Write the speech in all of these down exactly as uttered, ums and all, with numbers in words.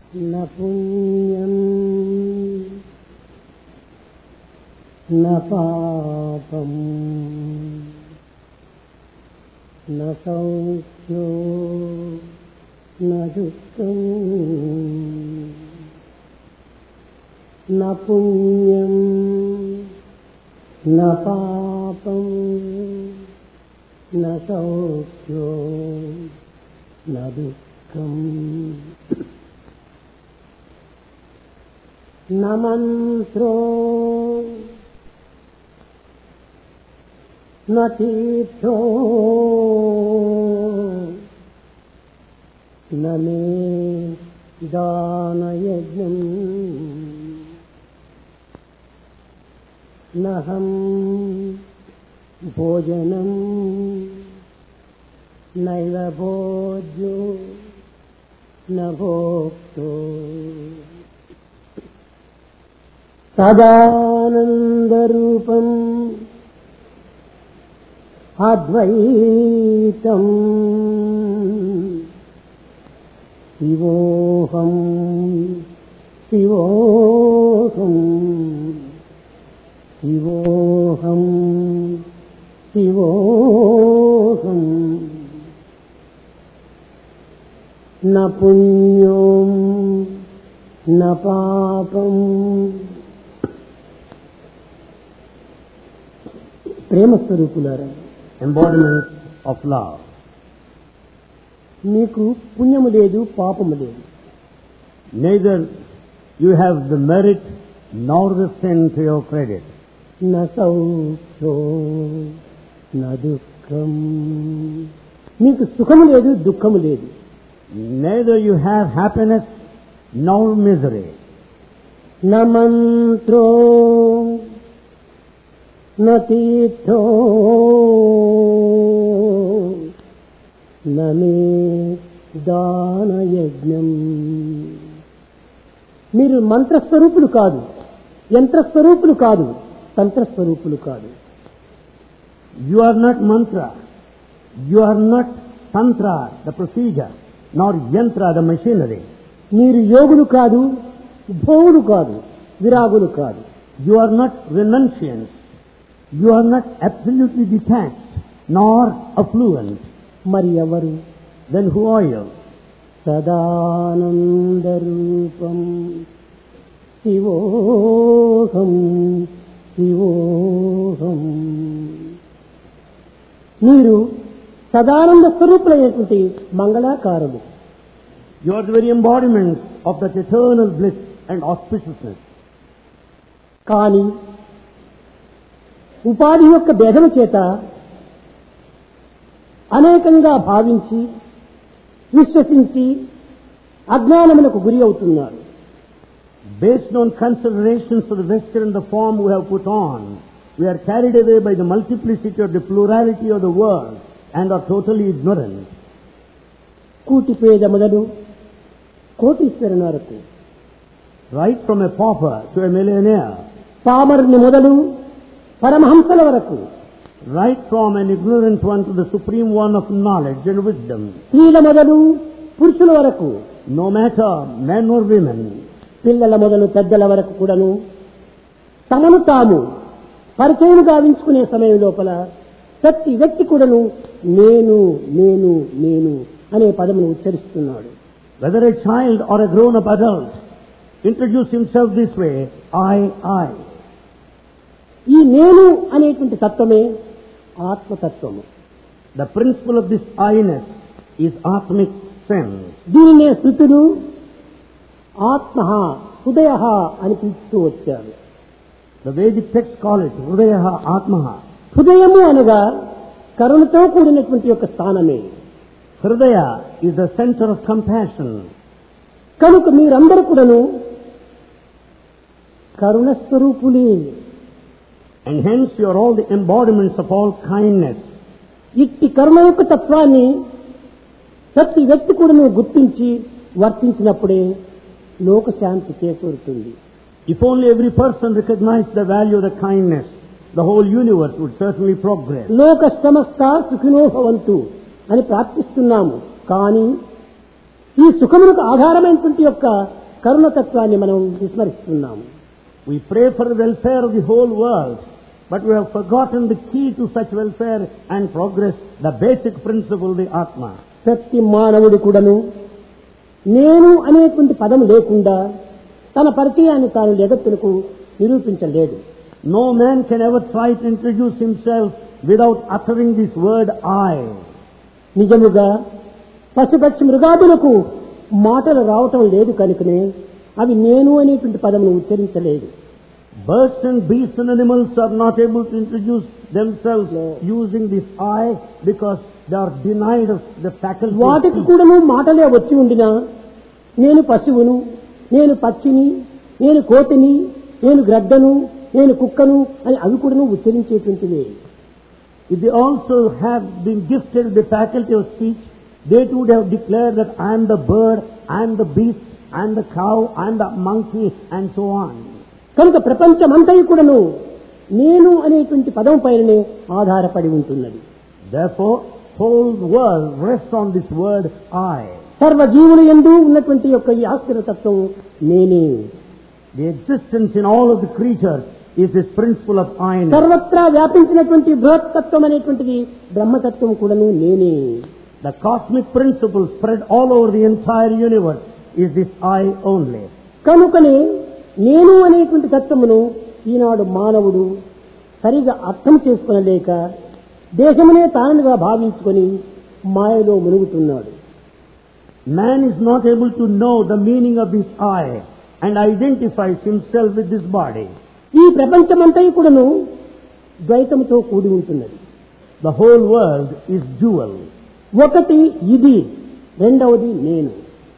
న పుణ్యం న పాపం న సౌఖ్యో న దుఃఖం న పుణ్యం న పాపం న సౌఖ్యో న దుఃఖం న మంత్రో న తీర్థో న మే దానయజ్ఞం నహం భోజనం నైవ భోజ్యో న భోక్తో సదానందరూపం అద్వైతం శివోహం శివోహం శివోహం శివోహం న పుణ్యం న పాపం. ప్రేమ స్వరూపులారా, embodiment of love. మీకు పుణ్యము లేదు, పాపము లేదు. Neither you have the merit nor the sin to your credit. న సౌఖ్యో న దుఃఖం, మీకు సుఖము లేదు, దుఃఖము లేదు. Neither you have happiness nor misery. న మంత్రో న తీర్థో న మే దానయజ్ఞం. మీరు మంత్రస్వరూపులు కాదు, యంత్రస్వరూపులు కాదు, తంత్రస్వరూపులు కాదు. You are not mantra. You are not tantra, the procedure, nor yantra, the machinery. మీరు యోగులు కాదు, భోగులు కాదు, విరాగులు కాదు. You are not renunciants. You are not absolutely detached, nor affluent. మరి ఎవరు? Then who are you? సదానందరూపం శివోహం శివోహం. మీరు Sadananda స్వరూపులైనటువంటి మంగళాకారులు. You are the very embodiment of that eternal bliss and auspiciousness. కానీ ఉపాధి యొక్క భేదము చేత అనేకంగా భావించి విశ్వసించి అజ్ఞానములకు గురి అవుతున్నారు. Based on considerations of the vesture and the form we have put on, we are carried away by the multiplicity or the plurality of the world and are totally ignorant. కూటి పేద మొదలు కోటీశ్వరుని వరకు, Right from a pauper to a millionaire, పామరుని మొదలు పరమహంసల వరకు, right from an ignorant one to the supreme one of knowledge and wisdom, స్త్రీల మొదలు పురుషుల వరకు, no matter men or women, పిల్లల మొదలు పెద్దల వరకు కూడాను తమను తాము పరిచయం గావించుకునే సమయం లోపల ప్రతి వ్యక్తి కూడాను నేను నేను నేను అనే పదమును ఉచ్చరిస్తున్నాడు. whether a child or a grown-up adult, introduce himself this way, I, I. ఈ నేను అనేటువంటి తత్వమే ఆత్మతత్వము. The principle of this I-ness is Atmic sense. దీనినే స్థుతులు ఆత్మ హృదయ అని పిలుస్తూ వచ్చారు. The Vedic texts call it Hrudayaha Atmaha. హృదయము అనగా కరుణతో కూడినటువంటి యొక్క స్థానమే. Hridaya is the center of compassion. కనుక మీరందరూ కూడాను కరుణ స్వరూపులే. And hence you are all the embodiments of all kindness. ఇట్టి కరుణ యొక్క తత్వాన్ని ప్రతి వ్యక్తి కూడా నువ్వు గుర్తించి వర్తించినప్పుడే లోకశాంతి చేకూరుతుంది. If only every person recognized the value of the kindness, the whole universe would certainly progress. లోక సమస్త సుఖినో భవంతు అని ప్రార్థిస్తున్నాము. కానీ ఈ సుఖములకు ఆధారమైనటువంటి యొక్క కరుణతత్వాన్ని మనం విస్మరిస్తున్నాము. We pray for the welfare of the whole world, but we have forgotten the key to such welfare and progress, the basic principle, the Atma. ప్రతి మానవుడు కూడాను నేను అనేటువంటి పదం లేకుండా తన పరిచయాన్ని తాను జగత్తులకు నిరూపించలేడు. No man can ever try to introduce himself without uttering this word I. నిజముగా పశుపక్షి మృగాదులకు మాటలు రావటం లేదు కనుకనే అవి నేను అనేటువంటి పదమును ఉచ్చరించలేదు. Birds and beasts and animals are not able to introduce themselves using this I because they are denied of the faculty. వాటికి కూడాను మాటలే వచ్చి ఉండినా నేను పశువును, నేను పక్షిని, నేను కోతిని, నేను గ్రద్దను, నేను కుక్కను అని అవి కూడాను ఉచ్చరించేటువంటివే. If they also have been gifted the faculty of speech, they too would have declared that I am the bird, I am the beast, I am the cow, I am the monkey, and so on. కనుక ప్రపంచమంతయు కూడాను నేను అనేటువంటి పదం పైననే ఆధారపడి ఉంటున్నది. Therefore, whole world rests on this word I. సర్వజీవుల యందు ఉన్నటువంటి యొక్క ఈ ఆశ్చర్యతత్వం నేనే. The existence in all of the creatures is this principle of I. సర్వత్రా వ్యాపించినటువంటి బృహత్తత్వం అనేటువంటిది బ్రహ్మతత్వం కూడాను నేనే. The cosmic principle spread all over the entire universe is this I only. కనుకనే నేను అనేటువంటి తత్వమును ఈనాడు మానవుడు సరిగా అర్థం చేసుకొనలేక దేశమునే తానుగా భావించుకొని మాయలో మునుగుతున్నాడు. Man is not able to know the meaning of this I and identifies himself with this body. ఈ ప్రపంచమంతయు కూడాను ద్వైతముతో కూడి ఉంటున్నది. The whole world is dual. ఒకటి ఇది, రెండవది నేను.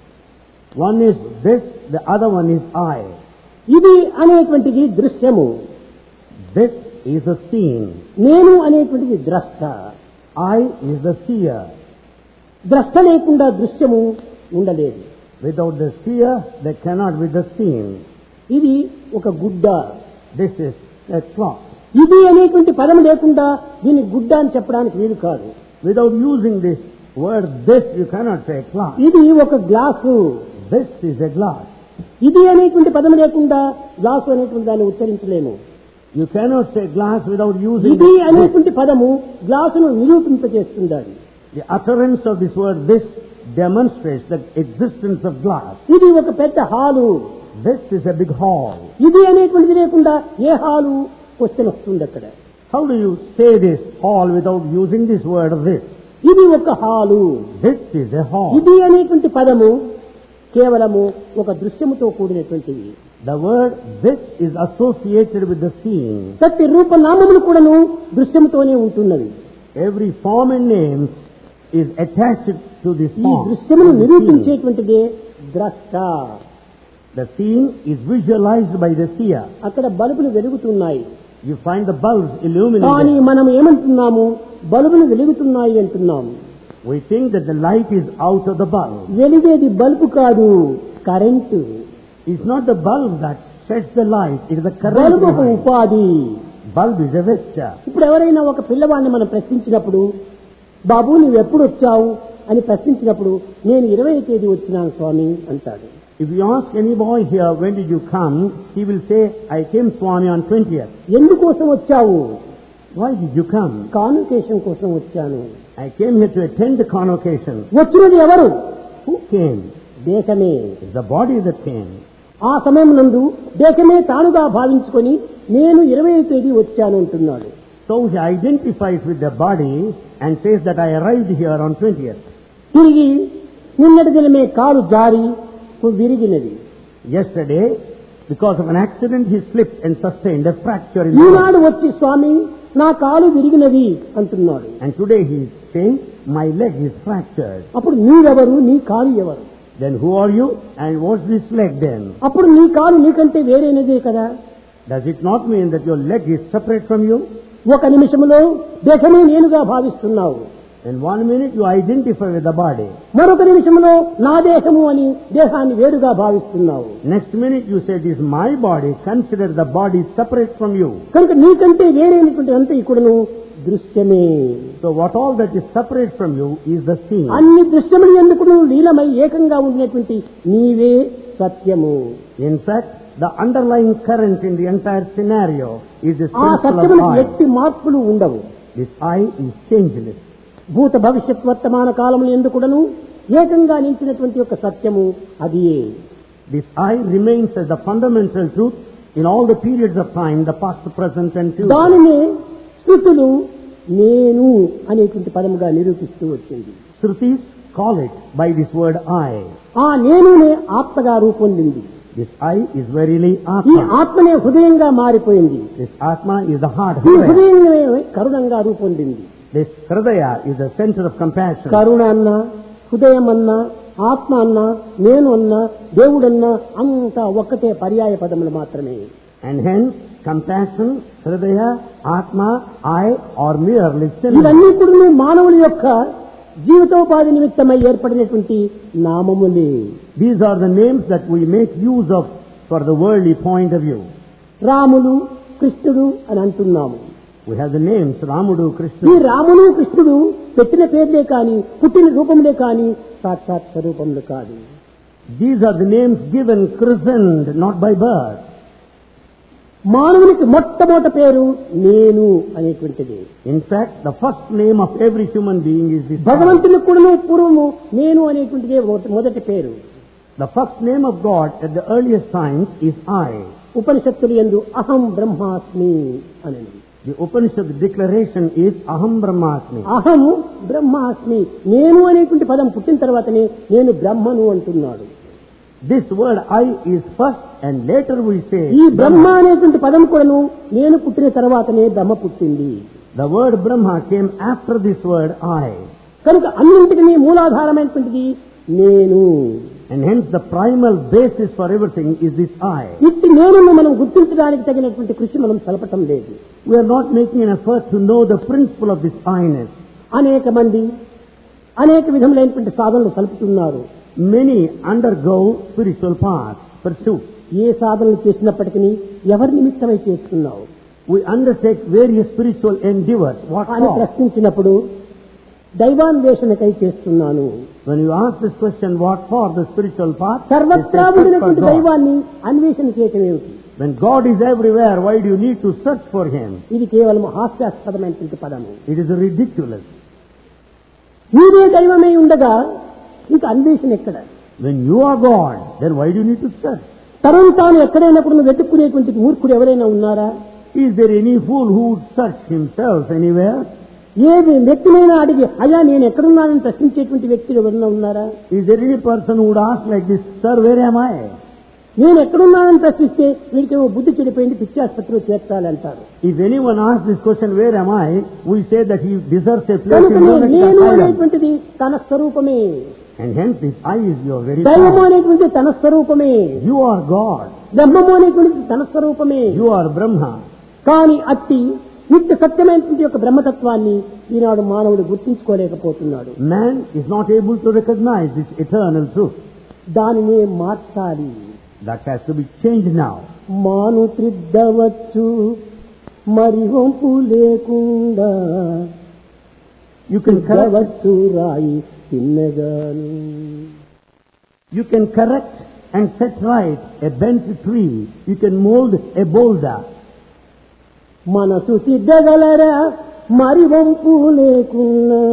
One is this, the other one is I. ఇది అనేటువంటిది దృశ్యము, This is a scene. నేను అనేటువంటిది ద్రష్ట. I is the seer. ద్రష్ట లేకుండా దృశ్యము ఉండలేదు. Without the seer, there cannot be the seen. ఇది ఒక గుడ్డ. This is a cloth. ఇది అనేటువంటి పదం లేకుండా దీన్ని గుడ్డ అని చెప్పడానికి వీలు కాదు. Without using this word this, you cannot say cloth. ఇది ఒక glass. This is a glass. ఇది అనేటువంటి పదం లేకుండా గ్లాసు అనేటువంటి దాన్ని ఉచ్చరించలేము. You cannot say glass without using ఇది this. అనేటువంటి పదము గ్లాసును నిరూపింపజేస్తుంది. The utterance of this word this demonstrates the existence of glass. ఇది ఒక పెద్ద hall. This is a big hall. ఇది అనేటువంటిది లేకుండా ఏ హాలు క్వశ్చన్ వస్తుంది అక్కడ. How do you say this hall without using this word this? ఇది ఒక hall. This is a hall. ఇది అనేటువంటి పదము కేవలము ఒక దృశ్యముతో కూడినటువంటిది. The word this is associated with the scene. ప్రతి రూపనామములు కూడాను దృశ్యముతోనే ఉంటున్నవి. Every form and name is attached to this ఈ form. దృశ్యమును to the scene. నిరూపించేటువంటిదే ద్రష్ట. The scene is visualized by the seer. అక్కడ బల్బులు వెలుగుతున్నాయి. You find the bulbs కానీ illuminated. మనం ఏమంటున్నాము? బల్బులు వెలుగుతున్నాయి అంటున్నాము. We think that the light is out of the bulb. వెలిగేది బల్బు కాదు, current. It's not the bulb that sheds the light, it is the current bulb ఒక behind. ఉపాధి. Bulb is a vesture. ఇప్పుడు ఎవరైనా ఒక పిల్లవాడిని మనం ప్రశ్నించినప్పుడు, బాబు నువ్వు ఎప్పుడు వచ్చావు అని ప్రశ్నించినప్పుడు, నేను ఇరవై తేదీ వచ్చినాను స్వామి అంటాడు. If you ask any boy here, when did you come? He will say, I came Swami on twentieth. ఎందుకోసం వచ్చావు? Why did you come? Convocation కోసం వచ్చాను. I came here to attend the convocation. వచ్చినది ఎవరు? Who came? దేశమే. It's the body that came. ఆ సమయం నందు దేశమే తానుగా భావించుకొని నేను ఇరవై తేదీ వచ్చాను అంటున్నాడు. So he identifies with the body and says that I arrived here on twentieth. తిరిగి నిన్నటి దినమే కాలు జారి విరిగినది. Yesterday, because of an accident, he slipped and sustained a fracture in the Eenadu leg. వచ్చి స్వామి నా కాలు విరిగినది అంటున్నాడు. And today he is saying, my leg is fractured. అప్పుడు నీవెవరు? నీ కాలు ఎవరు? Then who are you? And what's this leg then? అప్పుడు నీ కాలు నీకంటే వేరేనదే కదా. Does it not mean that your leg is separate from you? ఒక నిమిషంలో దేశమే నేనుగా భావిస్తున్నావు. In one minute you identify with the body. మరొక నిమిషంలో నా దేహము అని దేహాన్ని వేరుగా భావిస్తున్నావు. Next minute you say, this is my body. Consider the body separate from you. కనుక నీకంటే వేరైనటువంటి అంతా ఇక్కడను దృశ్యమే. So what all that is separate from you is the scene. అన్ని దృశ్యములు ఎందుకు లీలమై ఏకంగా ఉండినటువంటి నీవే సత్యము. In fact, the underlying current in the entire scenario is this ఆ principle సత్యములకు of I. ఎట్టి మార్పులు ఉండవు. This I is changeless. భూత భవిష్యత్ వర్తమాన కాలములు ఎందుకుడను ఏకంగా నిలిచినటువంటి యొక్క సత్యము అదియే. This I remains as the fundamental truth in all the periods of time, the past, the present and future. దానినే శృతులు నేను అనేటువంటి పదముగా నిరూపిస్తూ వచ్చింది. Shrutis call it by this word I. ఆ నేనునే ఆత్మగా రూపొందింది. This I is verily ఈ Atma. ఆత్మనే హృదయంగా మారిపోయింది. This Atma is the heart. ఈ Hridaya. హృదయమే కరుణంగా రూపొందింది. This Hridaya is the center of compassion. కరుణ అన్నా, హృదయం అన్నా, ఆత్మ అన్నా, నేను అన్నా, దేవుడన్నా అంతా ఒక్కటే పర్యాయ పదములు మాత్రమే. And hence, compassion, Hridaya, Atma, I are merely synonyms. ఇవన్నీ కూడా మానవుల యొక్క జీవితోపాధి నిమిత్తమై ఏర్పడినటువంటి నామములే. These are the names that we make use of for the worldly point of view. Ramulu, కృష్ణుడు అని అంటున్నాము. We have the names Ramudu, ఈ Krishna. రాములు కృష్ణుడు పెట్టిన పేర్లే కాని, పుట్టిన రూపంలో కాని, సాక్షాత్ స్వరూపంలో కాదు. These are the names given, christened, not by birth. మానవునికి మొట్టమొదటి పేరు నేను అనేటువంటిది. In fact, the first name of every human being is this I. భగవంతునికి కూడా పూర్వము నేను అనేటువంటిదే మొదటి- మొదటి పేరు. The first name of God at the earliest times is I. ఉపనిషత్తులు యందు అహం బ్రహ్మాస్మి అని. The Upanishad declaration is Aham Brahmasmi. అహం బ్రహ్మాస్మి, నేను అనేటువంటి పదం పుట్టిన తర్వాతనే నేను బ్రహ్మను అంటున్నాడు. This word I is first and later we say ఈ బ్రహ్మ అనేటువంటి పదం కూడాను నేను పుట్టిన తర్వాతనే బ్రహ్మ పుట్టింది. the word Brahma came after this word I. కనుక అన్నింటికీ మూలాధారమైనటువంటిది నేను. And hence the primal basis for everything is this I. ఇట్టి నేను మనం గుర్తించడానికి తగినటువంటి కృషి మనం సలపటం లేదు. We are not making an effort to know the principle of this I-ness. అనేక మంది అనేక విధములైనటువంటి సాధనలు సలుపుతున్నారు. Many undergo spiritual paths, pursuits. ఏ సాధనలు చేసినప్పటికీ ఎవరి నిమిత్తమై చేస్తున్నావు We undertake various spiritual endeavors. What అని for? ప్రశ్నించినప్పుడు దైవాన్వేషణకై చేస్తున్నాను. When you ask this question, what for the spiritual path? సర్వత్రా They say, "Search for ఉండినటువంటి God." దైవాన్ని అన్వేషణ చేయటం ఏమిటి? When God is everywhere, why do you need to search for Him? ఇది కేవలం హాస్యాస్పదమైనటువంటి పదము. It is ridiculous. మీరే దైవమై ఉండగా ఇంకా అన్వేషణ ఎక్కడ? When you are God, then why do you need to search? తనను తాను ఎక్కడైనా కూడా వెతుక్కునేటువంటి మూర్ఖుడు ఎవరైనా ఉన్నారా? Is there any fool who would search himself anywhere? ఏ వ్యక్తినైనా అడిగి అయ్యా నేను ఎక్కడున్నానని ప్రశ్నించేటువంటి వ్యక్తులు ఎవరైనా ఉన్నారా? Is there any person who would ask like this, sir, where am I? నేను ఎక్కడున్నానని ప్రశ్నిస్తే వీడికేమో బుద్ధి చెడిపోయింది, పిచ్చాసుపత్రిలో చేర్చాలంటారు. If anyone asks this question, where am I? We say that he deserves a place కనుక in lunatic నేను asylum. అనేటువంటిది తన స్వరూపమే. And hence this I is your very దైవము power. అనేటువంటిది తన స్వరూపమే. You are God. బ్రహ్మము అనేటువంటిది తన స్వరూపమే. You are Brahma. కానీ అట్టి నిత్య సత్యమైనటువంటి యొక్క బ్రహ్మతత్వాన్ని ఈనాడు మానవుడు గుర్తించుకోలేకపోతున్నాడు. Man is not able to recognize this eternal truth. దానినే మార్చాలి. That has to be changed now. మాను త్రిద్దవచ్చు మరి వంపు లేకుండా You can correct, వచ్చు రాయి తిన్నగాను. you can correct and set right a bent tree. You can mold a boulder. మనసు తిద్దగలరా మరి వంపు లేకున్నా.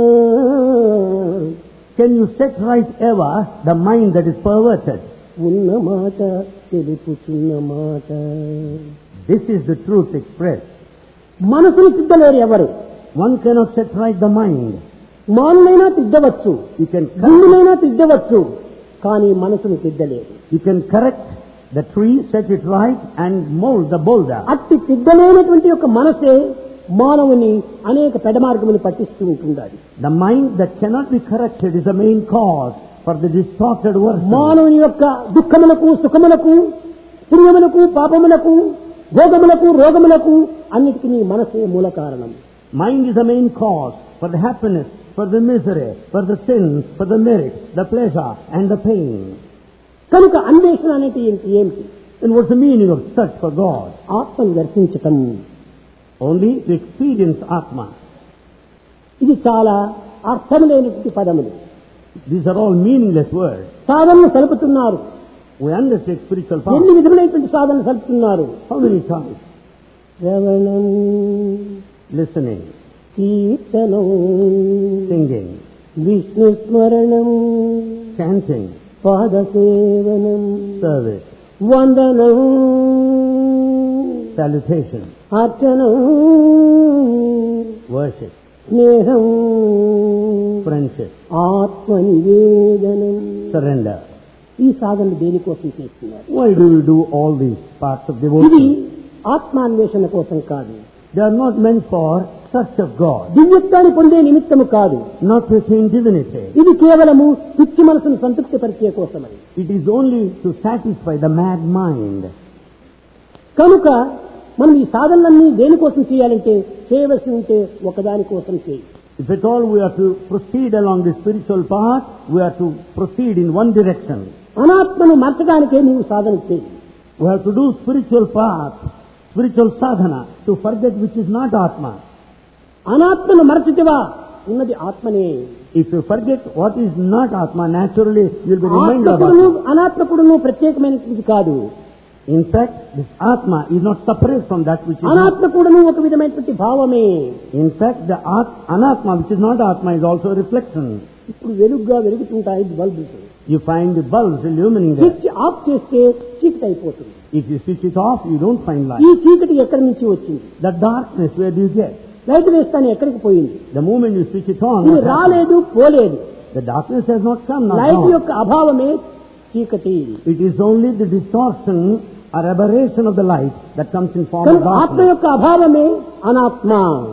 Can you set right ever the mind that is perverted? ఉన్న మాట తెలుపుచున్న మాట. This is the truth expressed. మనసును తిద్దలేరు ఎవరు? One cannot set right the mind. మానులైనా తిద్దవచ్చు, You can correct, గుండునైనా తిద్దవచ్చు, కానీ మనసును తిద్దలేరు. you can correct the tree, set it right, and mold the boulder. అట్టి తిద్దలేనటువంటి యొక్క మనసే మానవుని అనేక పెడమార్గములు పట్టిస్తూ ఉంటుండాలి. The mind that cannot be corrected is the main cause for the distorted version. మానవుని యొక్క దుఃఖములకు సుఖములకు పుణ్యములకు పాపములకు భోగములకు రోగములకు అన్నిటికీ మనసే మూల కారణం. Mind is the main cause for the happiness, for the misery, for the sin, for the merit, the pleasure, and the pain. కనుక అన్వేషణ అనేది ఏంటి ఏమిటి? Then what's the meaning of search for God? ఆత్మను దర్శించటం. Only to experience Atma. ఇది చాలా అర్థం లేనటువంటి పదములు. These are all meaningless words. సాధనలు సలుపుతున్నారు. We undertake spiritual path. ఎన్ని విధములైనటువంటి సాధనలు సలుపుతున్నారు. How many times? శ్రవణం, Listening, కీర్తనం, singing, విష్ణు స్మరణం, chanting, పాదసేవనం, service, వందనం, salutation, అర్చనం, worship, స్నేహం, friendship, ఆత్మనివేదనం. surrender. ఈ సాధనలు దేనికోసం చేస్తున్నారు? Why do we do all these parts of ఇది devotion? ఆత్మాన్వేషణ కోసం కాదు, They are not meant for search of God, దివ్యత్వాన్ని పొందే నిమిత్తము కాదు. not to attain divinity. ఇది కేవలము పిచ్చి మనసును సంతృప్తి పరిచే కోసమని. It is only to satisfy the mad mind. కనుక మనం ఈ సాధనలన్నీ దేనికోసం చేయాలంటే చేయవలసి ఉంటే ఒకదాని కోసం చేయి. If at all we are to proceed along the spiritual path, we are to proceed in one direction. అనాత్మను మార్చడానికే నీవు సాధన చేయి. We have to do spiritual path, spiritual sadhana, to forget which is not Atma. అనాత్మను మరచితివా, ఉన్నది ఆత్మనే. If you forget what is not Atma, naturally you will be reminded of ఆత్మకుడును Atma. అనాత్మకుడును ప్రత్యేకమైనది కాదు. In fact, this Atma is not separate from that which is not. అనాత్మకుడును ఒక విధమైనటువంటి భావమే. In fact, the at- Anatma, which is not Atma, is also a reflection. ఇప్పుడు వెలుగుగా వెలుగుతుంటాయి బల్బులు. You find the bulbs illuminating there. Switch off చేస్తే చీకటి అయిపోతుంది. If you switch it off, you don't find ఈ light. చీకటి ఎక్కడి నుంచి వచ్చింది? The darkness, where do you get? Light వేస్తాను ఎక్కడికి పోయింది? The moment you switch it on, ఇది what happens? రాలేదు పోలేదు. The darkness has not come, not light gone. యొక్క అభావమే చీకటి. It is only the distortion or aberration of the light that comes in form of కనుక ఆత్మ darkness. యొక్క అభావమే అనాత్మ.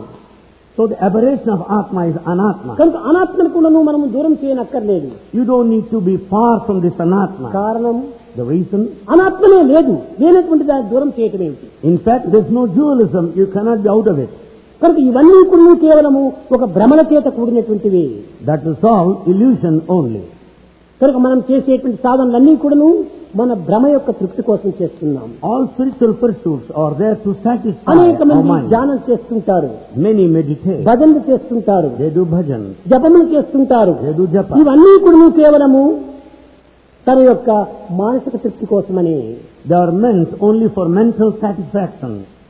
So the aberration of Atma is Anatma. కనుక అనాత్మను కూడా మనం దూరం చేయనక్కర్లేదు. You don't need to be far from this Anatma. కారణం The reason, అనాత్మనే లేదు, లేనటువంటి దాన్ని దూరం చేయటం ఏమిటి? in fact, there's no dualism. You cannot be out of it. కనుక ఇవన్నీ కూడా కేవలము ఒక భ్రమల చేత కూడినటువంటివి. That is all illusion only. కనుక మనం చేసేటువంటి సాధనలన్నీ కూడాను మన భ్రమ యొక్క తృప్తి కోసం చేస్తున్నాం. All spiritual pursuits are there to satisfy అనేక our మంది mind. ధ్యానం చేస్తుంటారు, Many meditate. భజనలు చేస్తుంటారు, They do bhajan. జపములు చేస్తుంటారు. They do japa. ఇవన్నీ కూడా కేవలము తన యొక్క మానసిక తృప్తి కోసమని. They are meant only for mental satisfaction.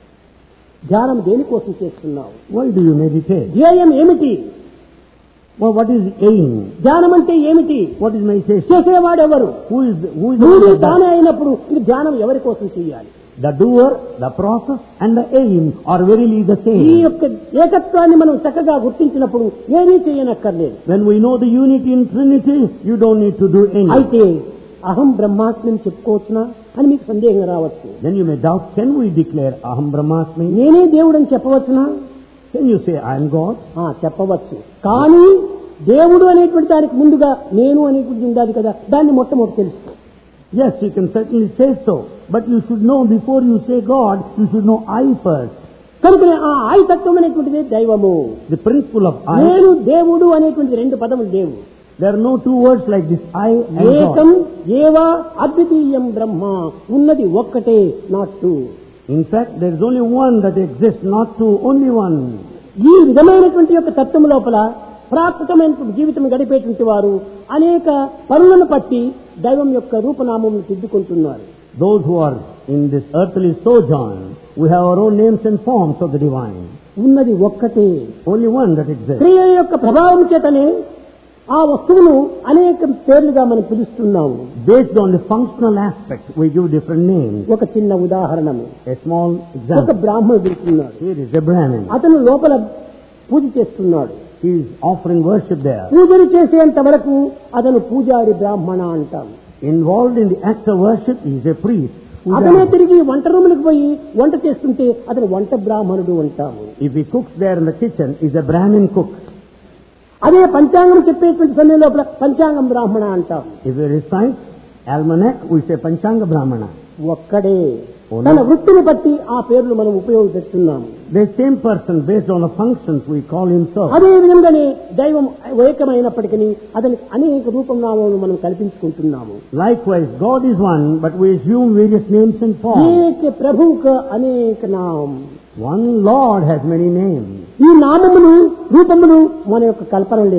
ధ్యానం దేనికోసం చేస్తున్నావు? Why do you meditate? ధ్యేయం ఏమిటి? Well, what is the aim? ధ్యానం అంటే ఏమిటి? What is meditation? చేసేవాడెవరు? Who is the, who is the నువ్వు one that తానే does? అయినప్పుడు ఈ ధ్యానం ఎవరి కోసం చేయాలి? The doer, the process, and the aim are verily the ఈ same. యొక్క ఏకత్వాన్ని మనం చక్కగా గుర్తించినప్పుడు ఏమీ చేయనక్కర్లేదు. When we know the unity in Trinity, you don't need to do anything. అయితే అహం బ్రహ్మాస్మిని చెప్పుకోవచ్చునా అని మీకు సందేహం రావచ్చు. Then you may doubt, can we declare Aham Brahmasmi? నేనే దేవుడని చెప్పవచ్చునా? Can you say I am God? ఆ, చెప్పవచ్చు. కానీ దేవుడు అనేటువంటి దానికి ముందుగా నేను అనేటువంటి ఉండాలి కదా, దాన్ని మొట్టమొదటి తెలుసుకో. Yes, you can certainly say so. But you should know, before you say God, you should know I first. కనుకనే ఆ ఆయుతత్వం అనేటువంటిది దైవము. The principle of I. నేను దేవుడు అనేటువంటి రెండు పదములు లేవు. There are no two words like this, I and ఏకం God. ఏవా అద్వితీయం బ్రహ్మ, ఉన్నది ఒక్కటే, not two. In fact, there is only one that exists, not two, only one. ఈ విధమైనటువంటి యొక్క తత్వం లోపల ప్రాకృతమైనటువంటి జీవితం గడిపేటువంటి వారు అనేక పనులను పట్టి దైవం యొక్క రూపనామం దిద్దుకుంటున్నారు. Those who are in this earthly sojourn, we have our own names and forms of the divine. ఉన్నది ఒక్కటే. Only one that exists. క్రియ యొక్క ప్రభావం చేతనే ఆ వస్తువును అనేక పేర్లుగా మనం పిలుస్తున్నాము. Based on the functional aspect, we give different names. ఒక చిన్న ఉదాహరణము, A small ఒక example. బ్రాహ్మణుడు ఉన్నాడు. Here is a Brahmin. అతను లోపల పూజ చేస్తున్నాడు. He is offering worship there. పూజలు చేసేంత వరకు అతను పూజారి బ్రాహ్మణ అంటాం. Involved in the act of worship, he is a priest. అతనే తిరిగి వంట రూములకు పోయి వంట చేస్తుంటే అతను వంట బ్రాహ్మణుడు అంటాము. If he cooks there in the kitchen, he is a Brahmin cook. అదే పంచాంగం చెప్పేటువంటి సమయం లోపల పంచాంగం బ్రాహ్మణ అంటాం. If he recites almanac, we say Panchanga Brahmana. ఒక్కడే. Only- తన వృత్తిని బట్టి ఆ పేర్లు మనం ఉపయోగిస్తున్నాము. The same person, based on the functions, we call him so. అదే విధంగానే దైవం ఏకమైనప్పటికీ అతనికి అనేక రూపనామాలను మనం కల్పించుకుంటున్నాము. Likewise, God is one, but we assume various names and forms. ఏక ప్రభువుక అనేక నామం. One Lord has many names. ఈ నామములు రూపములు మన యొక్క కల్పనలే.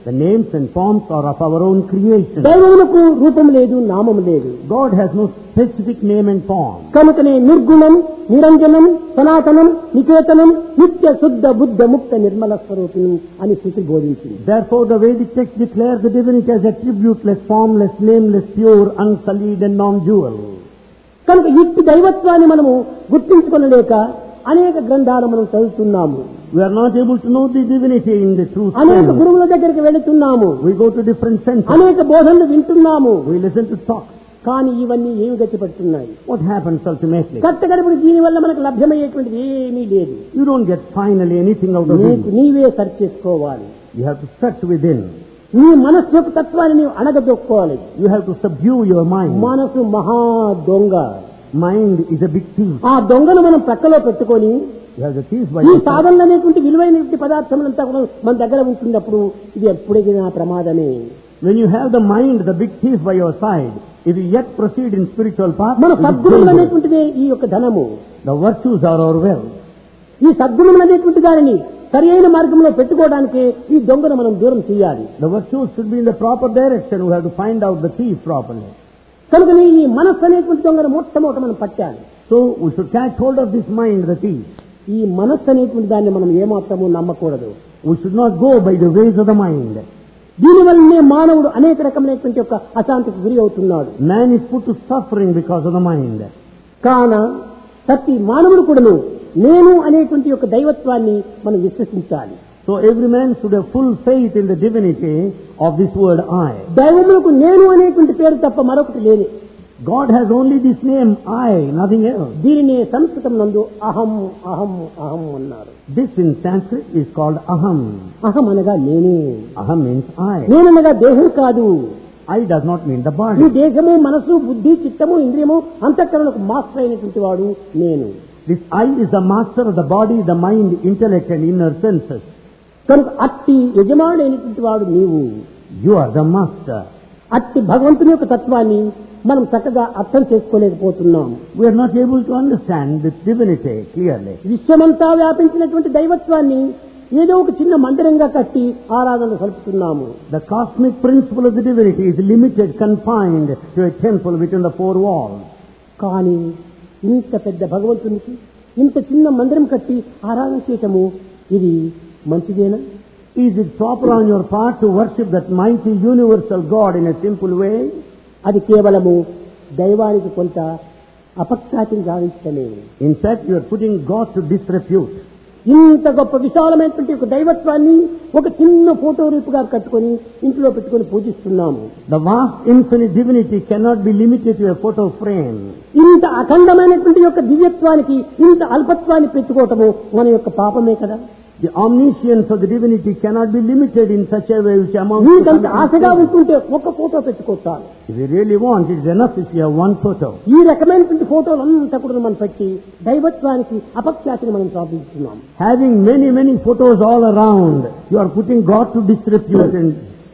The names and forms are of our own creation. దైవమునకు రూపం లేదు, నామం లేదు. God has no specific name and form. కనుకనే నిర్గుణం, నిరంజనం, సనాతనం, నికేతనం, నిత్య శుద్ధ బుద్ధ ముక్త నిర్మల స్వరూపిణి అని స్థితి బోధించింది. Therefore the Vedic text declares the divinity as attributeless, formless, nameless, pure, unsullied and non-dual. కనుక ఇట్టి దైవత్వాన్ని మనము గుర్తించుకొనలేక అనేక గ్రంథాలు మనం చదువుతున్నాము. We are not able to know the divinity in the true sense. అనేక గురువుల దగ్గరికి వెళుతున్నాము. We go to different centers. అనేక బోధనలు వింటున్నాము. We listen to talk. కానీ ఇవన్నీ ఏమి గతి పడుతున్నాయి? What happens ultimately? కట్టగడపడి దీని వల్ల మనకు లభ్యమయ్యేటువంటిది ఏమీ లేదు. You don't get finally anything out of it. నీవే సర్చ్ చేసుకోవాలి. You have to search within. నీ మనస్సు యొక్క తత్వాన్ని నీవు అణగదొక్కోవాలి. You have to subdue your mind. మనసు మహా దొంగ. Mind is a big thief. ఆ దొంగను మనం ప్రక్కలో పెట్టుకొని You have the thief by ఈ your side. సాధనలు అనేటువంటి విలువైనటువంటి పదార్థములంతా కూడా మన దగ్గర ఉంటున్నప్పుడు ఇది ఎప్పుడైనా ప్రమాదమే. When you have the mind, the big thief by your side, if you yet proceed in spiritual path, మన it is సద్గుణములు dangerous. అనేటువంటిదే ఈ యొక్క ధనము. The virtues are our wealth. ఈ సద్గుణములు అనేటువంటి దానిని సరి అయిన మార్గంలో పెట్టుకోవడానికి ఈ దొంగను మనం దూరం చేయాలి. The virtues should be in the proper direction. We have to find out the thief properly. కనుక ఈ మనస్సు అనేటువంటి దొంగను మొట్టమొదట మనం పట్టాలి. So we should catch hold of this mind, the thief. ఈ మనస్సు అనేటువంటి దాన్ని మనం ఏమాత్రము నమ్మకూడదు. We should not go by the ways of the mind. దీనివల్లనే మానవుడు అనేక రకమైనటువంటి యొక్క అశాంతికి గురి అవుతున్నాడు. Man is put to suffering because of the mind. కాన ప్రతి మానవుడు కూడాను నేను అనేటువంటి యొక్క దైవత్వాన్ని మనం విశ్వసించాలి. So every man should have full faith in the divinity of this word I. దైవములకు నేను అనేటువంటి పేరు తప్ప మరొకటి లేదు. God has only this name I, nothing else. దీనిని సంస్కృతం నందు అహం అహం అహం అన్నారు. This in Sanskrit is called aham. అహం అనగా నేనే. Aham means I. నేననగా దేహం కాదు. I does not mean the ఈ body. దేహము, మనసు, బుద్ధి, చిత్తము, ఇంద్రియము, అంతఃకరణకు మాస్టర్ అయినటువంటి వాడు నేను. This I is the master of the body, the mind, intellect and inner senses. కనుక అట్టి యజమానుడైనటువంటి వాడు నీవు. You are the master. అట్టి భగవంతుని యొక్క తత్వాన్ని మనం చక్కగా అర్థం చేసుకోలేకపోతున్నాం. We are not able to understand this divinity clearly. విశ్వమంతా వ్యాపించినటువంటి దైవత్వాన్ని ఏదో ఒక చిన్న మందిరంగా కట్టి ఆరాధన సలుపుతున్నాము. The cosmic principle of the divinity is limited, confined to a temple within the four walls. కానీ ఇంత పెద్ద భగవంతునికి ఇంత చిన్న మందిరం కట్టి ఆరాధన చేయటము ఇది మంచిదేనా? Is it proper on your part to worship that mighty universal God in a simple way? అది కేవలము దైవానికి కొంత అపఖ్యాతిని గావించటమే. In fact, you are putting God to disrepute. ఇంత గొప్ప విశాలమైనటువంటి ఒక దైవత్వాన్ని ఒక చిన్న ఫోటో రూపుగా కట్టుకొని ఇంట్లో పెట్టుకొని పూజిస్తున్నాము. The vast infinite divinity cannot be limited to a photo frame. ఇంత అఖండమైనటువంటి యొక్క దివ్యత్వానికి ఇంత అల్పత్వాన్ని పెట్టుకోవటము మన యొక్క పాపమే కదా. The omniscience of the divinity cannot be limited in such a way which amounts to నీకంత something. ఆశగా ఉంటుంటే ఒక ఫోటో పెట్టుకోవాలి. If you really want, it is enough if you have one photo. ఈ రకమైనటువంటి ఫోటోలు అంతా కూడా మనం పెట్టి దైవత్వానికి అపఖ్యాతిని మనం సాధిస్తున్నాం. Having many, many photos all around, you are putting God to disrepute. And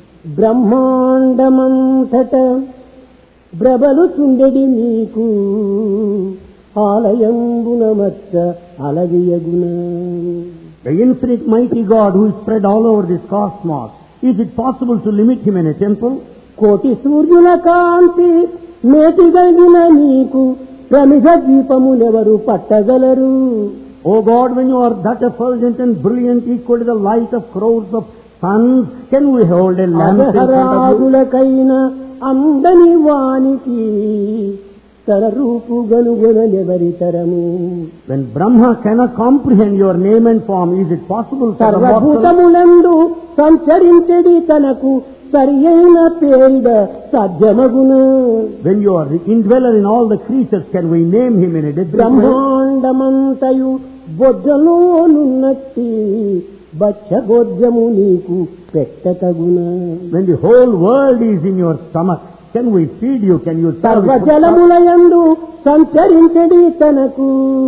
బ్రహ్మాండమంతట బ్రబలు చుండెడి నీకు ఆలయంబున మచ్చ అలగియగుణ. the infinite mighty God who is spread all over this cosmos, is it possible to limit him in a temple? కోటి సూర్యుల కాంతి మేటిగలిగిన నీకు ప్రమిద దీపములెవరు పట్టగలరు. O God, when you are that effulgent and brilliant, equal to the light of crores of suns, can we hold a lamp in front of you? అధరాగులకైన అందని వానికి తర రూపు గనుగొనెవరి తరము. When Brahma cannot comprehend your name and form, is it possible for the mortal? సర్వభూతములందు సంచరించెడి తనకు సరి అయిన పేరిడ సాధ్యమగున. When you are the indweller in all the creatures, can we name him in a different way? బ్రహ్మాండమంతయు బొజ్జలోనున్నట్టి బచ్చగోద్యము నీకు పెట్టతగున. When the whole world is in your stomach, can we feed you? Can you serve it? సర్వజలములయందు సంచరించడి తనకు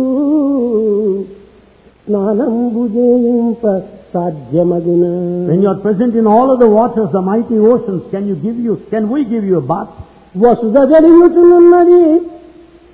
స్నానంబు చేయింప సాధ్యమగున. When you are present in all of the waters, the mighty oceans, can you give you? Can we give you a bath? వసుధ జరియుచున్నది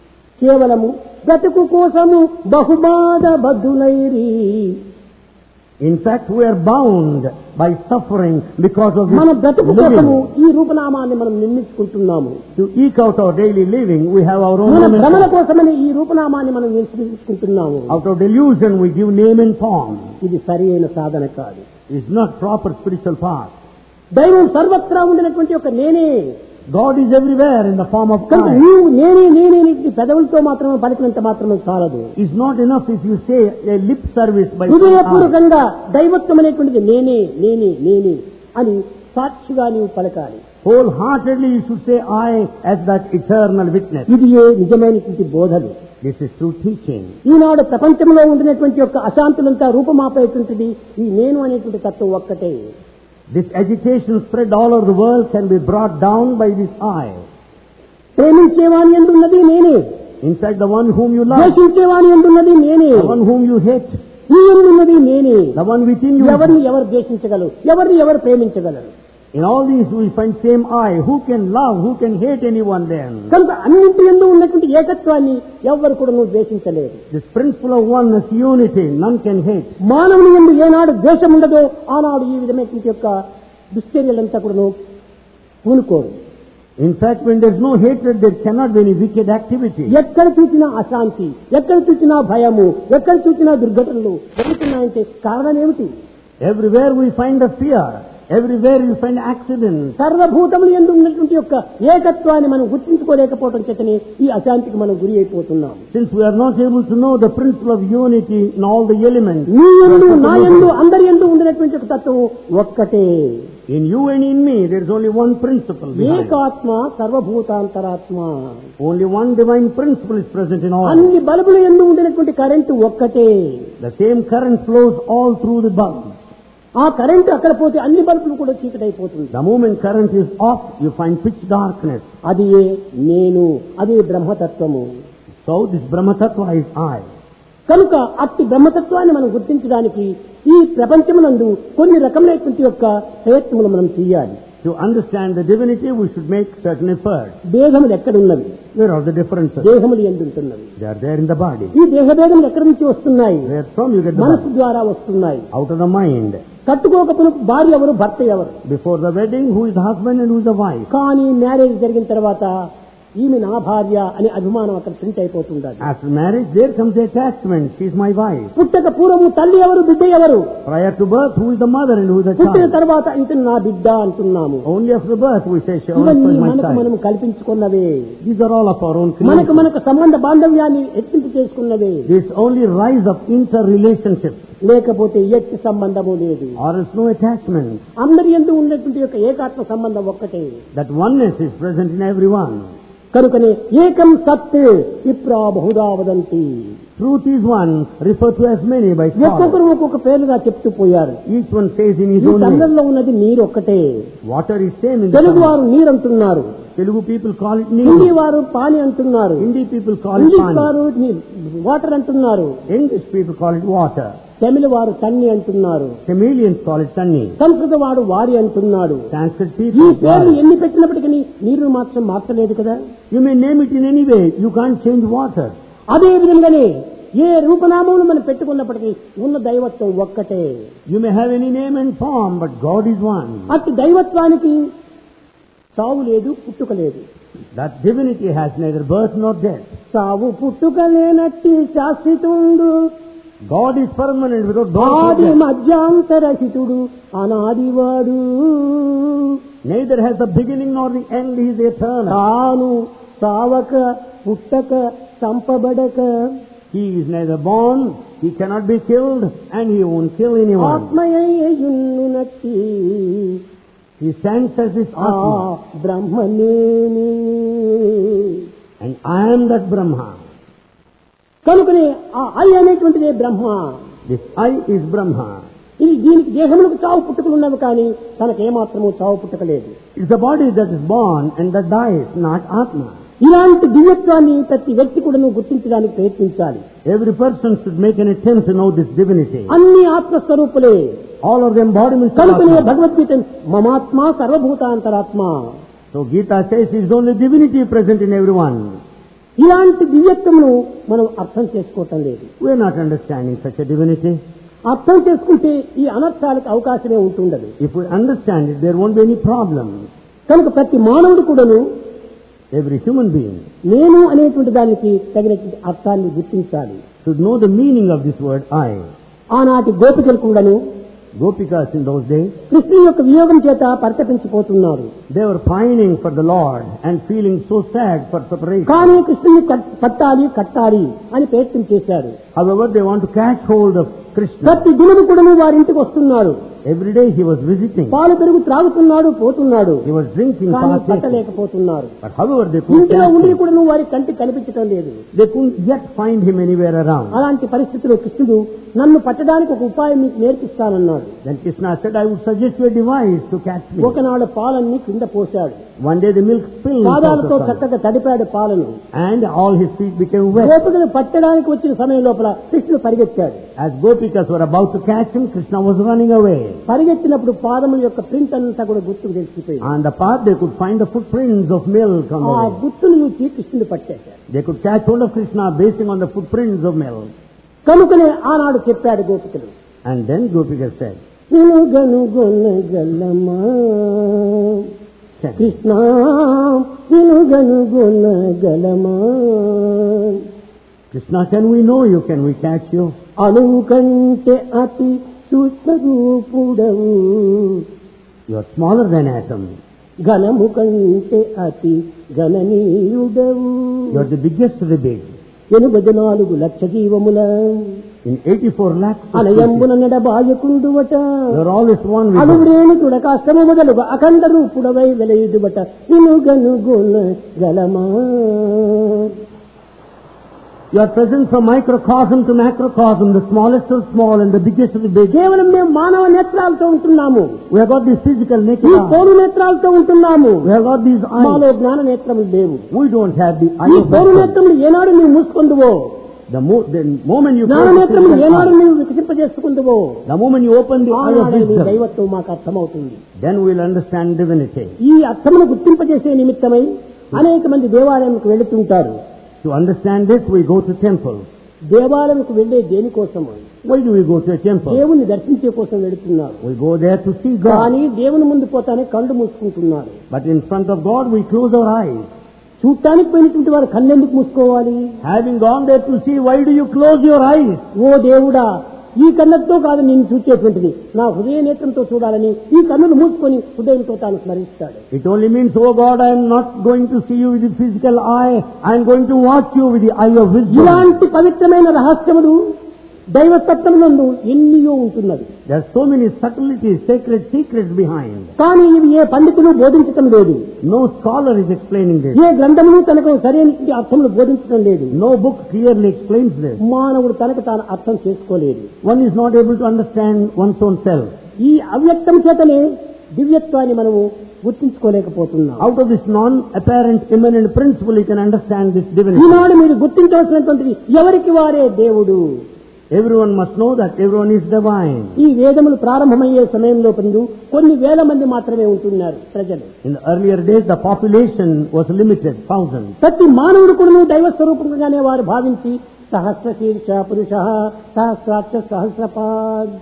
కేవలము బ్రతుకు కోసము బహుబాధ బద్ధులైరి In fact, we are bound by suffering because of మన this బ్రతుకు కోసము living. ఈ రూపనామాన్ని మనం నిర్మించుకుంటున్నాము. To eke out our daily living, we have our own మన name and భ్రమల form. కోసమని ఈ రూపనామాన్ని మనం నిర్మించుకుంటున్నాము. Out of delusion, we give name and form. ఇది సరి అయిన సాధన కాదు. It's not proper spiritual path. దైవం సర్వత్రా ఉండినటువంటి ఒక నేనే. God is everywhere in the form of కనుక I. నీవు నేనే నేనే నీ పెదవులతో మాత్రమే పలికినంత మాత్రమే చాలదు. It's not enough if you say a lip service by saying I. హృదయపూర్వకంగా దైవత్వం అనేటువంటిది నేనే నేనే నేనే అని సాక్షిగా నీవు పలకాలి. Wholeheartedly you should say I as that eternal witness. ఇది ఏ నిజమైనటువంటి బోధలు. This is true teaching. ఈనాడు ప్రపంచంలో ఉండినటువంటి యొక్క అశాంతులంతా రూపమాపేటువంటిది ఈ నేను అనేటువంటి తత్వం ఒక్కటే. This agitation spread all over the world can be brought down by this I. ప్రేమించేవాని ఎందున్నది నేనే. In fact, the one whom you love, ద్వేషించేవాని ఎందున్నది నేనే. the one whom you hate, నీ ఎందున్నది నేనే. the one within you. ఎవరిని ఎవరు ద్వేషించగలరు, ఎవరిని ఎవరు ప్రేమించగలరు. In all these we find same I. Who can love, who can hate anyone then? కనుక అన్నింటి యందు ఉన్నటువంటి ఏకత్వాన్ని ఎవ్వరు కూడా నువ్వు ద్వేషించలేరు. This principle of oneness, unity, none can hate. మానవుని యందు ఏనాడు ద్వేషం ఉండదో ఆనాడు ఈ విధమైనటువంటి యొక్క దుశ్చర్యలంతా కూడా పూనుకోరు. In fact, when there is no hatred, there cannot be any wicked activity. ఎక్కడ చూసినా అశాంతి, ఎక్కడ చూసినా భయము, ఎక్కడ చూసినా దుర్ఘటనలు జరుగుతున్నాయంటే కారణం ఏమిటి? Everywhere we find a fear. Everywhere you find accidents. సర్వభూతములు యందు ఉన్నటువంటి యొక్క ఏకత్వాన్ని మనం గుర్తించుకోలేకపోవడం చేతనే ఈ అశాంతికి మనం గురి అయిపోతున్నాం. Since we are not able to know the principle of unity in all the elements, నీ యందు నా యందు అందరి యందు ఉండినటువంటి ఒక తత్వం ఒక్కటే. in you and in me, there is only one principle behind. ఏకాత్మ సర్వభూతాంతరాత్మ. Only one divine principle is present in all. అన్ని బల్బుల యందు ఉండినటువంటి కరెంటు ఒక్కటే. The same current flows all through the bulb. ఆ కరెంటు అక్కడ పోతే అన్ని బల్బులు కూడా చీకటైపోతుంది. The moment current is off, you find pitch darkness. అది నేను, అదే బ్రహ్మతత్వము. So this Brahma Tattva is I. కనుక అట్టి బ్రహ్మతత్వాన్ని మనం గుర్తించడానికి ఈ ప్రపంచమునందు కొన్ని రకములైనటువంటి యొక్క ప్రయత్నములు మనం చేయాలి. To understand the divinity, we should make certain efforts. దేహములు ఎక్కడున్నవి? Where are the differences? దేహములు ఎందుంటున్నవి? They are there in the body. ఈ దేహభేదములు ఎక్కడి నుంచి వస్తున్నాయి? Where from you get the మనసు body? ద్వారా వస్తున్నాయి. Out of the mind. కట్టుకోకపోయిన భార్య ఎవరు, భర్త ఎవరు? Before the wedding, who is the husband and who is the wife? కానీ మ్యారేజ్ జరిగిన తర్వాత ఈమె నా భార్య అనే అభిమానం అక్కడ ప్రింట్ అయిపోతుంది. After marriage, there comes the attachment. She is my wife. పుట్టక పూర్వము తల్లి ఎవరు, బిడ్డ ఎవరు? Prior to birth, who is the mother and who is the పుట్టిన child? తర్వాత ఇతను నా బిడ్డ అంటున్నాము. Only after birth we say she ఇవన్నీ is my మనకు మనం child. కల్పించుకున్నవే. These are all of our own మనకు creation. మనకు సంబంధ బాంధవ్యాన్ని హెచ్చింపు చేసుకున్నవే. This only rise of inter-relationships. లేకపోతే ఎట్టి సంబంధము లేదు. Or else no attachment. అందరి యందు ఉన్నటువంటి యొక్క ఏకాత్మ సంబంధం ఒక్కటే. That oneness is present in everyone. కనుకనే ఏకం సత్ విప్రా Bahuda వదంతి. Truth is one, referred to as many by scholars. ఒక్కొక్కరు ఒక్కొక్క పేరుగా చెప్తూ పోయారు. Each one says in his ఈ own way. సందర్భంలో ఉన్నది నీరు ఒక్కటే. Water is same in the Telugu Tamil. వారు నీరు అంటున్నారు, Telugu people call it Hindi Neem. వారు పాని అంటున్నారు, Hindi people call it English Pani. వారు వాటర్ అంటున్నారు, English people call it water. Tamil వారు తన్ని అంటున్నారు, Tamilians call it Tanni. సంస్కృత వాడు వారి అంటున్నాడు. Sanskrit ఈ people పేర్లు Wari. ఎన్ని పెట్టినప్పటికీ నీరు మాత్రం మార్చలేదు కదా. You may name it in any way. You can't change water. అదే విధంగానే ఏ రూపనామములు మనం పెట్టుకున్నప్పటికీ ఉన్న దైవత్వం ఒక్కటే. You may have any name and form, but God is one. అట్టి దైవత్వానికి సావు లేదు, పుట్టుక లేదు. That divinity has neither birth nor death. సావు పుట్టుక లేనట్టి శాశ్వతుండు, God is permanent without birth nor ఆది death. మధ్యాంతరహితుడు, అనాదివాడు. Neither has the beginning nor the end. He is eternal. తాను సావక పుట్టక సంపబడక, He is neither born, he cannot be killed, and he won't kill anyone. ఆత్మయ్యున్నట్టి He stands as this ఆ Atma, బ్రహ్మనేని. and I am that Brahma. కనుకనే ఆ I అనేటువంటిదే Brahma. This I is Brahma. ఇది దీనికి దేహములకు చావు పుట్టుకలు ఉన్నవి కానీ తనకేమాత్రము చావు పుట్టకలేదు. It's the body that is born and that dies, not Atma. ఇలాంటి దివ్యత్వాన్ని ప్రతి వ్యక్తి కూడా గుర్తించడానికి ప్రయత్నించాలి. Every person should make an attempt to know this divinity. అన్ని ఆత్మస్వరూపులే. All of them embodiments of కనుకనే Atma. Bhagavad Gita మమాత్మ సర్వభూతాంతరాత్మ. So Gita says there is only divinity present in everyone. ఇలాంటి దివ్యత్వమును మనం అర్థం చేసుకోవటం లేదు. We are not understanding such a divinity. అర్థం చేసుకుంటే ఈ అనర్థాలకు అవకాశమే ఉంటుండదు. If we understand it, there won't be any problem. కనుక ప్రతి మానవుడు కూడాను Every human being నేను అనేటువంటి దానికి తగినటువంటి అర్థాన్ని గుర్తించాలి. should know the meaning of this word I. ఆనాటి గోపికలు కూడాను Gopikas in those days, కృష్ణుని యొక్క వియోగం చేత పరితపించిపోతున్నారు. they were pining for the Lord and feeling so sad for separation. కానీ కృష్ణుని పట్టాలి కట్టాలి అని ప్రయత్నం చేశారు. However, they want to catch hold of Krishna. ప్రతి దినము కూడాను వారింటికి వస్తున్నారు. Every day he was visiting. పాలు పెరుగు త్రాగుతున్నాడు, పోతున్నాడు. He was drinking, కానీ partaking. పట్టలేకపోతున్నారు. But however, they couldn't ఇంటిలో catch ఉండి him. కూడాను వారి కంటికి కనిపించడం లేదు. They couldn't yet find him anywhere around. అలాంటి పరిస్థితిలో కృష్ణుడు నన్ను పట్టడానికి ఒక ఉపాయం మీకు నేర్పిస్తానన్నాడు. Then Krishna said, I would suggest you a device to catch me. ఒకనాడు పాలన్నీ కింద పోశాడు. One day the milk spilled పాదాలతో out of the చక్కగా తడిపాడు పాలను. and all his feet became wet. గోపికలు పట్టడానికి వచ్చిన సమయం లోపల కృష్ణుడు పరిగెత్తాడు. As Gopikas were about to catch him, Krishna was running away. పరిగెత్తినప్పుడు పాదముల యొక్క ప్రింట్ అంతా కూడా గుర్తుకు తెలిసిపోయింది. On the path they could find the footprints of milk on the ఆ way. గుర్తును చూసి కృష్ణుడు పట్టేశాడు. They could catch hold of Krishna basing on the footprints of milk. కనుకనే ఆనాడు చెప్పాడు గోపికలు. And then Gopikas said, నేను గనుగొనగలమా కృష్ణ, నేను గనుగొనగలమా Krishna, can we know you? Can we catch you? అణువు కంటే అతి సూక్ష్మరూపుడవు, You are smaller than atom. ఘనము కంటే అతి గణనీయుడవు. You are the biggest of the big. ఎనభై నాలుగు లక్ష జీవముల In eighty-four lakhs of అలయంబున species, నెడబాయకుండువట. you are always one with us. అలుగురేణి తుడక అష్టము మొదలుగా అఖండ రూపుడవై వెలయుదుబట. నిన్ను గనుగొనగలమా. You are present from microcosm to macrocosm, the smallest of small and the biggest of the big. కేవలం మేము మానవ నేత్రాలతో ఉంటున్నాము. We have got these physical ఈ naked eyes. పోరు నేత్రాలతో ఉంటున్నాము. We have got these మాలో eyes. జ్ఞాన నేత్రములు లేవు. We don't have the ఈ eye of పోరు wisdom. నేత్రములు ఏనాడు నువ్వు మూసుకుందువో, The, mo- the moment you జ్ఞాన close the నేత్రములు physical ఏనాడు eye, నువ్వు వికసింపజేసుకుందువో, the moment you open the eye of ఆనాడే నీ wisdom, దైవత్వం మాకు అర్థమవుతుంది. then we will understand divinity. ఈ అర్థమును గుర్తింపజేసే నిమిత్తమై అనేక మంది దేవాలయంకు వెళుతుంటారు. To understand this, we go to temples. దేవాలయంకు వెళ్లే దేనికోసము? Why do we go to a temple? దేవుణ్ణి దర్శించే కోసం వెళుతున్నారు. We go there to see God. కానీ దేవుని ముందు పోతానే కళ్ళు మూసుకుంటున్నారు. But in front of God, we close our eyes. చూడటానికి పోయినటువంటి వారు కళ్ళెందుకు మూసుకోవాలి? Having gone there to see, why do you close your eyes? ఓ దేవుడా, ఈ కళ్ళతో కాదు నేను చూచేటువంటిది, నా హృదయ నేత్రంతో చూడాలని ఈ కన్నులు మూసుకొని హృదయంతో తాను స్మరిస్తాడు. It only means, oh God, I am not going to see you with the physical eye. I am going to watch you with the eye of wisdom. ఇలాంటి పవిత్రమైన రహస్యములు దైవతత్వమునందు ఎన్నియో ఉంటున్నది. There are so many subtleties, sacred secrets behind. కానీ ఇవి ఏ పండితులు బోధించటం లేదు. No scholar is explaining this. ఏ గ్రంథమును తనకు సరైన అర్థములు బోధించడం లేదు. No book clearly explains this. మానవుడు తనకు తాను అర్థం చేసుకోలేదు. One is not able to understand one's own self. ఈ అవ్యక్తం చేతనే దివ్యత్వాన్ని మనము గుర్తించుకోలేకపోతున్నాం. Out of this non-apparent immanent principle, you can understand this divinity. ఈనాడు మీరు గుర్తించవలసినటువంటిది ఎవరికి వారే దేవుడు. Everyone must know that everyone is divine. ఈ వేదములు ప్రారంభమయ్యే సమయంలో పండు కొన్ని వేల మంది మాత్రమే ఉంటున్నారు ప్రజలు. In the earlier days, the population was limited, thousands. ప్రతి మానవుడు కూడా దైవ స్వరూపంగానే వారు భావించి సహస్ర శీర్ష పురుష సహస్రాక్ష సహస్రపాద్,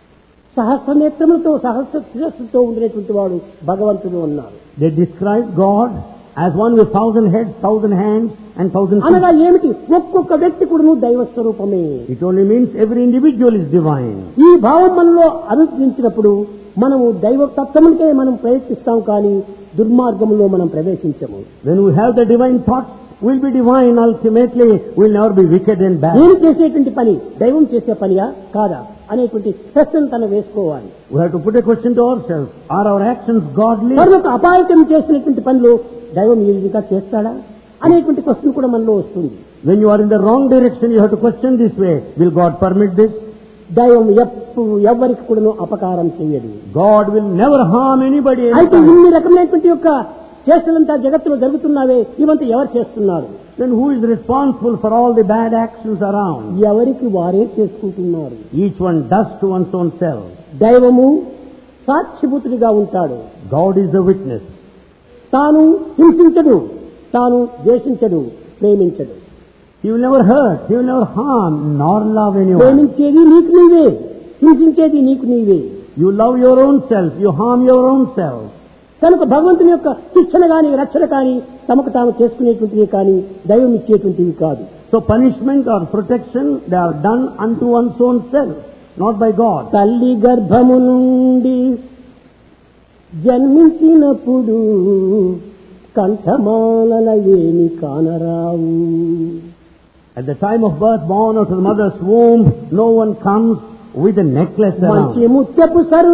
సహస్ర నేత్రములతో సహస్ర శిరస్సుతో ఉండేటువంటి వాడు భగవంతుడు ఉన్నారు. They described God as one with thousand heads, thousand hands and thousand feet. అనగా ఏమిటి? ఒక్కొక్క వ్యక్తి కూడా దైవ స్వరూపమే. It only means every individual is divine. ఈ భావం మనలో అనుసరించినప్పుడు మనము దైవ తత్వమునికే మనం ప్రయత్నిస్తాం, కానీ దుర్మార్గంలో మనం ప్రవేశించము. When we have the divine thoughts, we'll be divine. Ultimately, we'll never be wicked and bad. నేను చేసేటువంటి పని దైవం చేసే పనియా కాదా అనేటువంటి ప్రశ్నను తను వేసుకోవాలి. We have to put a question to ourselves. Are our actions godly? తర్వాత అపాయకం చేసినటువంటి పనులు దైవం ఈ విధంగా చేస్తాడా అనేటువంటి క్వశ్చన్ కూడా మనలో వస్తుంది. When you are in the wrong direction, you have to question this way. Will God permit this? దైవం ఎప్పుడు ఎవరికి కూడా అపకారం చేయదు. God will never harm anybody. అయితే anytime. ఇన్ని రకమైనటువంటి యొక్క చేష్టలంతా జగత్తులో జరుగుతున్నావే, ఇవంతా ఎవరు చేస్తున్నారు? Then who is responsible for all the bad actions around? ఎవరికి వారే చేసుకుంటున్నారు. Each one does to one's own self. దైవము సాక్షిభూతుడిగా ఉంటాడు. God is the witness. తాను హింసించడు, తాను ద్వేషించడు, ప్రేమించడు. He will never hurt, he will never harm, nor love anyone. ప్రేమించేది నీకు నీవే, హింసించేది నీకు నీవే. You love your own self, you harm your own self. కనుక భగవంతుని యొక్క శిక్షణ కానీ రక్షణ కానీ తమకు తాము చేసుకునేటువంటివి కానీ దైవం ఇచ్చేటువంటివి కాదు. So punishment or protection, they are done unto one's own self, not by God. తల్లి గర్భము నుండి జన్మించినప్పుడు కంఠమాలల ఏమి కానరావు. At the time of birth, born out of the mother's womb, no one comes with a necklace around. మంచి ముత్యపు sir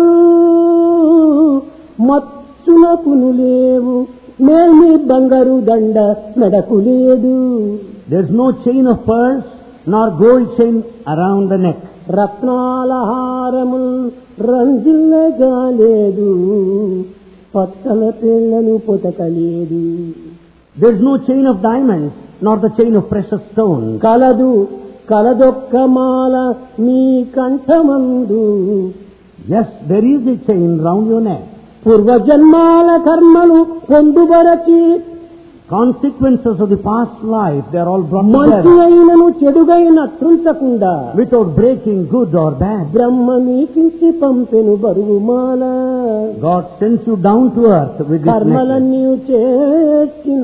మచ్చునకును లేవు, మేల్మి బంగారు దండ మెడకు లేదు. There's no chain of pearls nor gold chain around the neck. రత్నాల హారము రంజిల్లగా లేదు, పచ్చల పిల్లను పొతకలేదు. There's no chain of diamonds nor the chain of precious stones. కలదు కలదొక్క మాల మీ కంఠమందు. Yes, there is a chain round your neck. పూర్వజన్మాల కర్మలు పొందుబరచి Consequences of the past life, they are all brought మంచి together అయినను చెడుగైన త్రుంచకుండా without breaking good or bad. బ్రహ్మ మీకించి పంపెను బరువు మాల. God sends you down to earth with this necklace. కర్మలన్నీ చేసిన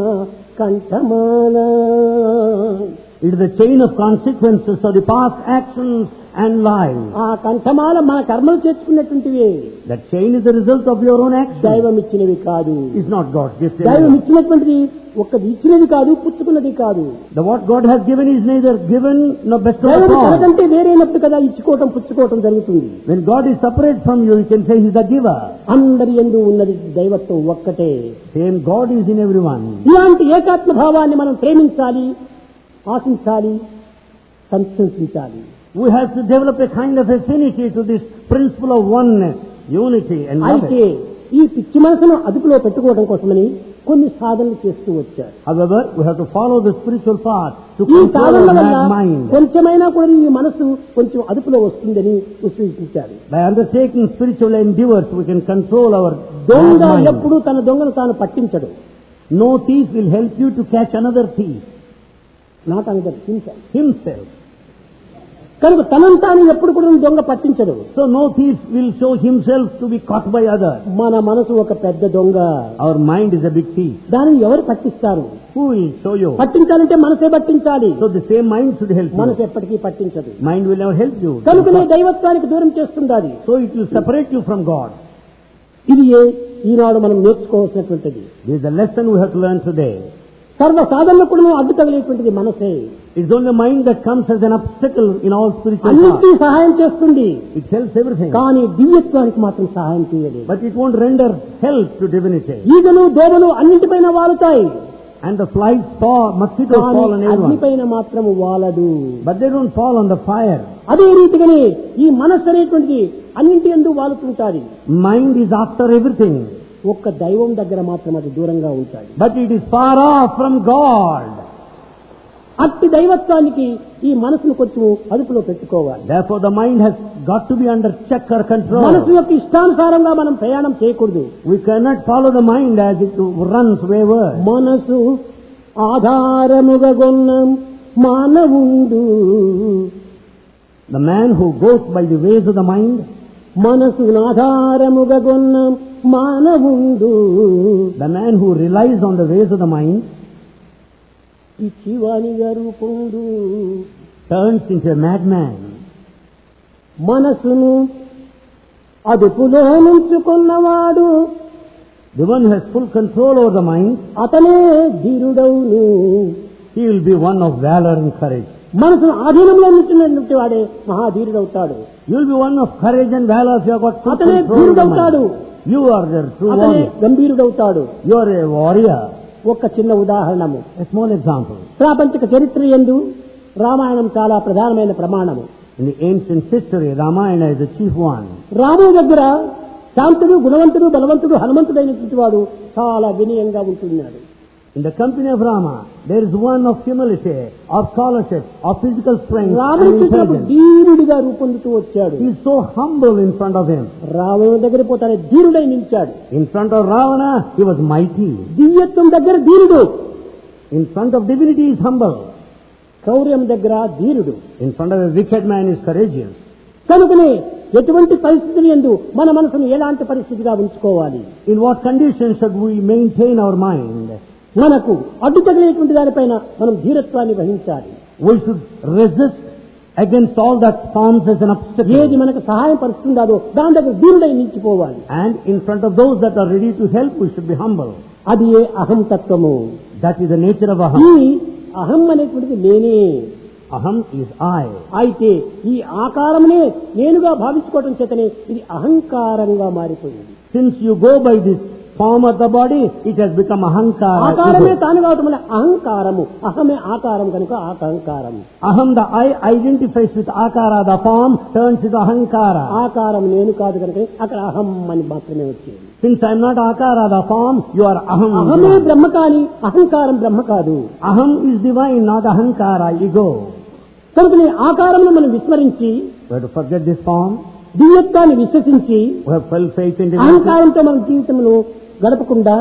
కంఠమాల. It is the chain of consequences of the past actions and lives. ఆ కంఠమాల మన కర్మలు చేసుకున్నటువంటివి. That chain is the result of your own actions. దైవం ఇచ్చినవి కాదు. It's not God's gift. దైవం ఇచ్చినటువంటిది ఒక్కది ఇచ్చినది కాదు, పుచ్చుకున్నది కాదు. The what God has given is neither given nor bestowed దైవం upon. తనకంటే వేరైనప్పుడు కదా ఇచ్చుకోవటం పుచ్చుకోవటం జరుగుతుంది. When God is separate from you, you can say He's the giver. అందరి యందు ఉన్నది దైవత్వం ఒక్కటే. Same God is in everyone. ఇలాంటి ఏకాత్మ భావాన్ని మనం ప్రేమించాలి, ఆశించాలి, సంతోషించాలి. We have to develop a kind of affinity to this principle of oneness, unity and అయితే love. ఈ పిచ్చి మనసును అదుపులో పెట్టుకోవడం కోసమని కొన్ని సాధనలు చేస్తూ వచ్చారు. However, we have to follow the spiritual path to ఈ control సాధనల our వల్ల mad mind. కొంచెమైనా కూడా ఈ మనసు కొంచెం అదుపులో వస్తుందని విశ్వసించారు. By undertaking spiritual endeavors, we can control our దొంగ mad mind. ఎప్పుడు తన దొంగను తాను పట్టించడు. No thief will help you to catch another thief. Not another Himself. కనుక తనను తాను ఎప్పుడు కూడా దొంగ పట్టించడు. So no thief will show himself to be caught by others. మన మనసు ఒక పెద్ద దొంగ. Our mind is a big thief. దానిని ఎవరు పట్టిస్తారు? Who will show you? పట్టించాలంటే మనసే పట్టించాలి. So the same mind should help మనసు you. ఎప్పటికీ పట్టించదు. Mind will never help you. కనుకనే దైవత్వానికి దూరం చేస్తుండాలి. So it will separate you from God. ఇది ఈనాడు మనం నేర్చుకోవాల్సినటువంటిది. This is a lesson we have to learn today. సర్వ సాధనలకు కూడా అడ్డు తగిలేటువంటిది మనసే. It's only mind that comes as an obstacle in all spiritual అన్నింటినీ paths. సహాయం చేస్తుంది, It helps everything. కానీ దివ్యత్వానికి మాత్రం సహాయం చేయలేదు. But it won't render help to divinity. ఈగలు దోమలు అన్నింటిపైన వాలుతాయి, And the flies fall, mosquitoes కానీ fall on everyone. అగ్నిపైన మాత్రం వాలదు. But they don't fall on the fire. అదే రీతిగానే ఈ మనస్సు అనేటువంటిది అన్నింటి యందు వాలుతుంటాది. Mind is after everything. ఒక్క దైవం దగ్గర మాత్రం అది దూరంగా ఉంటాయి. But it is far off from God. అట్టి దైవత్వానికి ఈ మనసును కొంచెం అదుపులో పెట్టుకోవాలి. Therefore the mind has got to be under check or మనసు control. యొక్క ఇష్టానుసారంగా మనం ప్రయాణం చేయకూడదు. We cannot follow the mind as it runs wayward. మనసు ఆధారముగా గొన్న మానవుండు. The man who goes by the ways of the mind, మనసు ఆధారముగా గొన్న మానవుండు. the man who relies on the ways of the mind, పిచ్చివానిగా రూపుండు. turns into a madman. మనసును అదుపులో నుంచుకున్నవాడు The one who has full control over the mind, అతనే ధీరుడవును. he will be one of valor and courage. మనసును ఆధీనంలో ఉంచుకున్నటువంటి వాడే మహాధీరుడవుతాడు. You will be one of courage and valor if you have got full అతనే control over the ధీరుడవుతాడు. mind. You are the true అతనే warrior. గంభీరుడవుతాడు. You are a warrior. ఒక చిన్న ఉదాహరణము. A small example. ప్రాపంచిక చరిత్ర యందు రామాయణం చాలా ప్రధానమైన ప్రమాణము. In the ancient history, Ramayana is the chief one. రాముడి దగ్గర శాంతుడు, గుణవంతుడు, బలవంతుడు, హనుమంతుడైనటువంటి వాడు చాలా వినయంగా ఉంటున్నాడు. In the company of Rama, there is one of humility, of scholarship, of physical strength రాముడి and చూసినప్పుడు intelligence. ధీరుడిగా రూపొందుతూ వచ్చాడు. He is so humble in front of him. రావణుడి దగ్గర పోతానే ధీరుడై నిలిచాడు. In front of Ravana, he was mighty. దివ్యత్వం దగ్గర ధీరుడు, In front of divinity, he is humble. శౌర్యం దగ్గర ధీరుడు. In front of a wicked man, he is courageous. కనుకనే ఎటువంటి పరిస్థితులు యందు మన మనసును ఎలాంటి పరిస్థితిగా ఉంచుకోవాలి, In what conditions should we maintain our mind? మనకు అడ్డు తగిలేటువంటి దానిపైన మనం ధీరత్వాన్ని వహించాలి. We should resist against all that forms as an obstacle. ఏది మనకు సహాయం పరుస్తుందో దాని దగ్గర ధీరుడై నిలిచిపోవాలి. And in front of those that are ready to help, we should be humble. అది ఏ అహం తత్వము. That is the nature of ఈ aham. అహం అనేటువంటిది నేనే. Aham is I. అయితే ఈ ఆకారమునే నేనుగా భావించుకోవటం చేతనే ఇది అహంకారంగా మారిపోయింది. Since you go by this form of the body, it has become ahankara. ఆకారమే ego. తాను కావటం వల్ల అహంకారము, అహమే ఆకారం కనుక అహంకారం. Aham, the I, identifies with akara, the form turns into ahankara. ఆకారం నేను కాదు కనుక అక్కడ అహం అని మాత్రమే వచ్చేది. Since I am not akara, the form, you are aham. అహమే బ్రహ్మ కాని అహంకారం బ్రహ్మ కాదు. Aham is divine, not ahankara, ego. కనుక ఆకారంలో మనం విస్మరించి We have to forget this form. దివ్యత్వాన్ని విశ్వసించి We have full faith in divinity. అహంకారంతో మన జీవితంలో గడపకుండా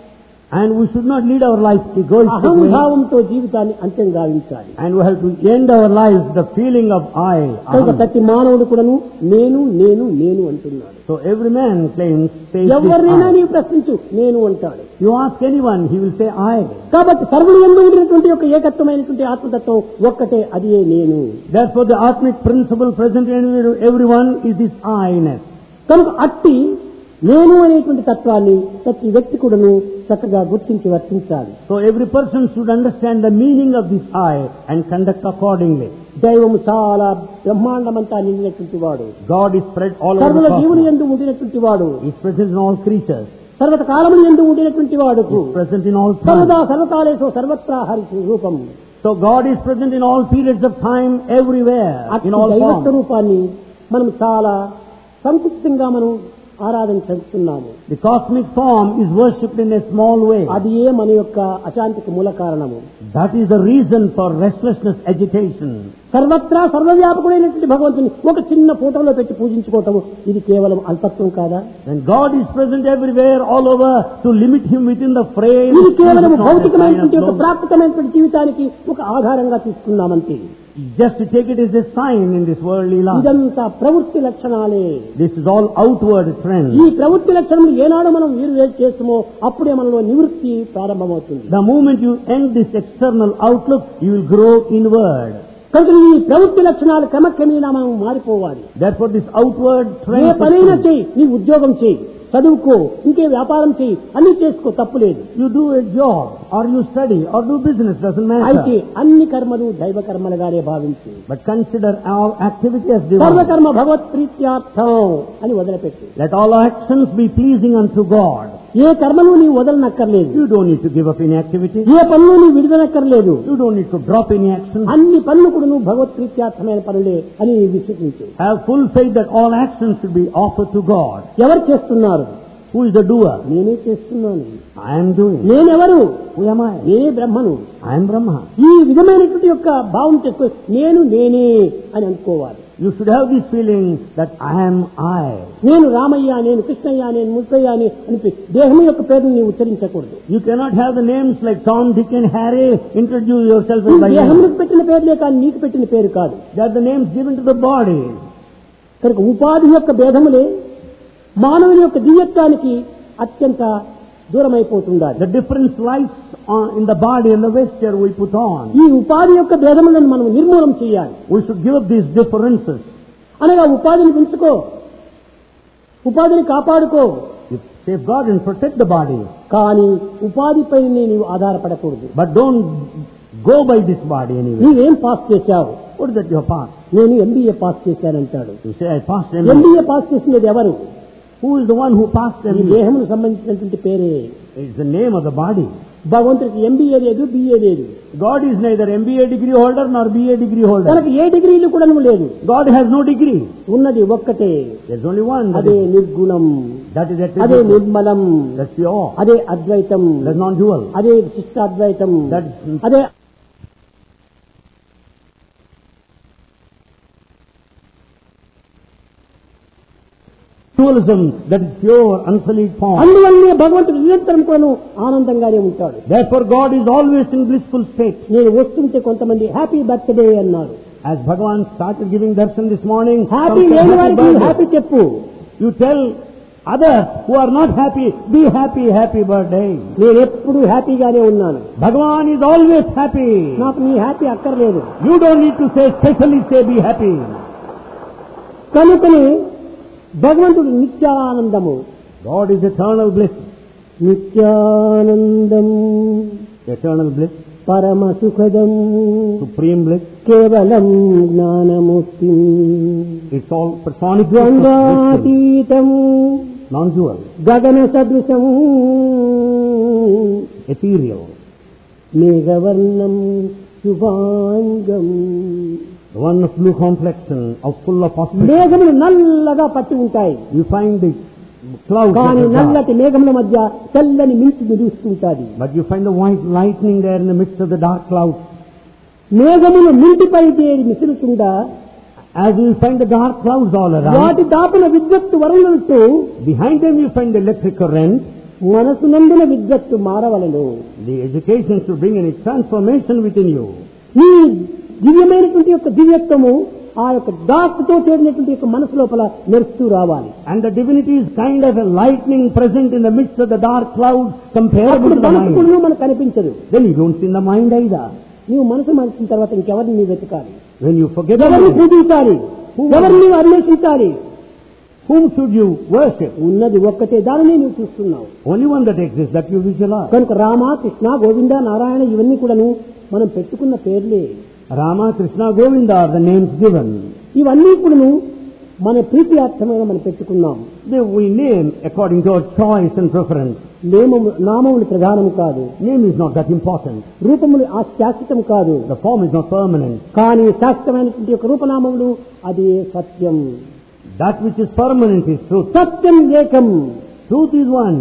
And we should not lead our life egoistic way. అహంభావంతో జీవితాన్ని అంత్యం గావించాలి. And we have to end our lives the feeling of I. కనుక Aham. ప్రతి మానవుడు కూడాను నేను నేను నేను అంటున్నాడు. So every man claims, says ఎవరినైనా this నీవు ప్రశ్నించు నేను అంటాడు. I. You ask anyone, he will say I. కాబట్టి సర్వులు ఎందు ఉండినటువంటి యొక్క ఏకత్వమైనటువంటి ఆత్మతత్వం ఒక్కటే, అది నేను. Therefore the Atmic principle present in everyone is this I-ness. కనుక అట్టి నేను అనేటువంటి తత్వాన్ని ప్రతి వ్యక్తి కూడాను చక్కగా గుర్తించి వర్తించాలి. So every person should understand the meaning of this I and conduct accordingly. దైవము చాలా బ్రహ్మాండమంతా నిండినటువంటి వాడు, God is spread all over సర్వుల the జీవులు cosmos. ఎందు ఉండినటువంటి వాడు, He is present in all creatures. సర్వత కాలములు ఎందు ఉండినటువంటి వాడు, He is present in all సర్వదా time. సర్వకాలేశో సర్వత్రా హరి రూపం. So God is present in all periods of time, everywhere, అట్టి in all దైవత్వ forms. రూపాన్ని మనం చాలా సంకుచితంగా మనం ఆరాధన చేస్తున్నాము. The cosmic form is worshipped in a small way. అది ఏ మన యొక్క అశాంతికి మూల కారణము. That is the reason for restlessness, agitation. సర్వత్రా సర్వవ్యాపకుడైనటువంటి భగవంతుని ఒక చిన్న ఫోటోలో పెట్టి పూజించుకోవటము ఇది కేవలం అల్పత్వం కాదా? When God is present everywhere, all over, to limit him within the frame, ఇది is కేవలం not a sign భౌతికమైనటువంటి of ఒక glory. ప్రాకృతమైనటువంటి జీవితానికి ఒక ఆధారంగా తీసుకున్నామంతే. Just to take it as a sign in this worldly life. ఇదంతా ప్రవృత్తి లక్షణాలే. This is all outward trend. ఈ ప్రవృత్తి లక్షణం ఏనాడు మనం వీరు చేస్తామో అప్పుడే మనలో నివృత్తి ప్రారంభమవుతుంది. The moment you end this external outlook, you will grow inward. కనుక ఈ ప్రవృత్తి లక్షణాలు క్రమక్రమేణా మనం మారిపోవాలి. Therefore this outward A trend, పనైనా చేయి, నీ ఉద్యోగం చేయి, చదువుకో, ఇంకే వ్యాపారం చేయి, అన్ని చేసుకో, తప్పులేదు. you do a job, or you study, or do business, doesn't అయితే matter. అన్ని కర్మలు దైవ కర్మలుగానే భావించి But consider our activity as సర్వకర్మ divine. భగవత్ ప్రీత్యార్థం అని వదిలిపెట్టి Let all actions be pleasing unto God. ఏ కర్మను నీవు వదలనక్కర్లేదు, You don't need to give up any activity. ఏ పనులు నీవు విడుదలక్కర్లేదు. You don't need to drop any action. అన్ని పనులు కూడా నువ్వు భగవత్ ప్రీత్యార్థమైన పనులే అని నీవు విశ్వసించు. Have full faith that all actions should be offered to God. ఎవరు చేస్తున్నారు? Who is the doer? నేనే చేస్తున్నాను. I am doing. నేనెవరు? Who am I? నేనే బ్రహ్మను. I am Brahma. ఈ విధమైనటువంటి యొక్క భావం చేసుకో, నేను నేనే అని అనుకోవాలి. You should have this feeling that I am I. నేను రామయ్య, నేను కృష్ణయ్య, నేను ముత్తయ్య అని అని దేహం యొక్క పేరును నీవు ఉచ్చరించకూడదు. You cannot have the names like Tom, Dick and Harry. Introduce yourself ఈ by name. దేహములకు పెట్టిన పేర్లే కానీ నీకు పెట్టిన పేరు కాదు. They are the names given to the body. కనుక ఉపాధి యొక్క భేదములే మానవుని యొక్క దివ్యత్వానికి అత్యంత దూరమైపోతుండాలి. The difference lies on, in the body and the vesture we put on. ఈ ఉపాధి యొక్క భేదములను మనం నిర్మూలం చేయాలి. We should give up these differences. అనగా ఉపాధిని పెంచుకో, ఉపాధిని కాపాడుకో, You safeguard and protect the body. కానీ ఉపాధిపై నీవు ఆధారపడకూడదు. But don't go by this body anyway. నీవేం పాస్ చేశావు? What is that you have passed? నేను ఎంబీఏ పాస్ చేశానంటాడు. You say, I passed M B A. MBA pass చేసినది ఎవరు? Who is the one who passed ఈ M B A? దేహమును సంబంధించినటువంటి పేరే. It's the name of the body. భగవంతుడికి MBA లేదు, బిఏ లేదు. God is neither M B A degree holder nor B A degree holder. తనకు ఏ డిగ్రీలు కూడా లేదు. God has no degree. ఉన్నది ఒక్కటే, There's only one. That అదే is, నిర్గుణం, that is అదే attribute. నిర్మలం, That's pure. అదే అద్వైతం, That's non-dual. అదే విశిష్టాద్వైతం, That's అదే dualism. That is pure, unsullied form. అందువల్లనే భగవంతుడు నిరంతరం కూడా ఆనందంగానే ఉంటాడు. Therefore God is always in blissful state. నేను వస్తుంటే కొంతమంది హ్యాపీ బర్త్డే అన్నారు. As Bhagavan started giving darshan this morning, happy some said, లేని "Happy వారికి birthday." హ్యాపీ చెప్పు. You tell others who are not happy, be happy, happy birthday. నేను ఎప్పుడు హ్యాపీగానే ఉన్నాను, Bhagavan is always happy. నాకు నీ హ్యాపీ అక్కర్లేదు. You don't need to say specially say be happy. కనుకని భగవంతుడు నిత్యానందము, God is eternal bliss. Nityanandam Eternal bliss, పరమ సుఖదం supreme bliss. కేవలం Gnanamurthy It's all personification, ద్వంద్వాతీతం non-dual, గగన సదృశం ethereal. మేఘవర్ణం శుభాంగం. The one of blue complexion, of full of auspicious. మేఘములు నల్లగా పట్టి ఉంటాయి, You find the clouds కానీ that are dark, నల్లటి మేఘముల మధ్య తెల్లని మించి నిలుస్తుంటాది. but you find the white lightning there in the midst of the dark clouds. మేఘములు మింటిపై తేరి మిసులుతుండా As you find the dark clouds all around, వాటి దాపున విద్యుత్తు వరలుతూ behind them you find the electric current. మనసునందున విద్యుత్తు మారవలను. The education should bring any transformation within you. ఈ దివ్యమైనటువంటి యొక్క దివ్యత్వము ఆ యొక్క డాక్తో చేరినటువంటి యొక్క మనసు లోపల మెరుస్తూ రావాలి. And the divinity is kind of a lightning present in the midst of the dark clouds comparable అప్పుడు to the మనసు mind. కూడా మనకు కనిపించదు. Then you don't see in the mind either. నీవు మనసు మరిచిన తర్వాత ఇంకెవరిని నీవు వెతకాలి, When you forget ఎవరిని the mind, పూజించాలి, ఎవరిని నీవు అన్వేషించాలి? whom should you worship? ఉన్నది ఒక్కటే, దానిని నువ్వు చూస్తున్నావు. Only one that exists, that you visualize. కనుక రామ, కృష్ణ, గోవింద, నారాయణ ఇవన్నీ కూడాను మనం పెట్టుకున్న పేర్లే. Rama, Krishna, Govinda are the names given. ఇవన్నీ కూడాను మన ప్రీతియార్థంగా మనం పెట్టుకున్నాం. They we name according to our choice and preference. నేమము నామములు ప్రధానం కాదు, Name is not that important. రూపములు ఆ శాశ్వతం కాదు, The form is not permanent. కానీ శాశ్వతమైనటువంటి యొక్క రూపనామములు అది సత్యం. That which is permanent is truth. సత్యం ఏకం, Truth is one.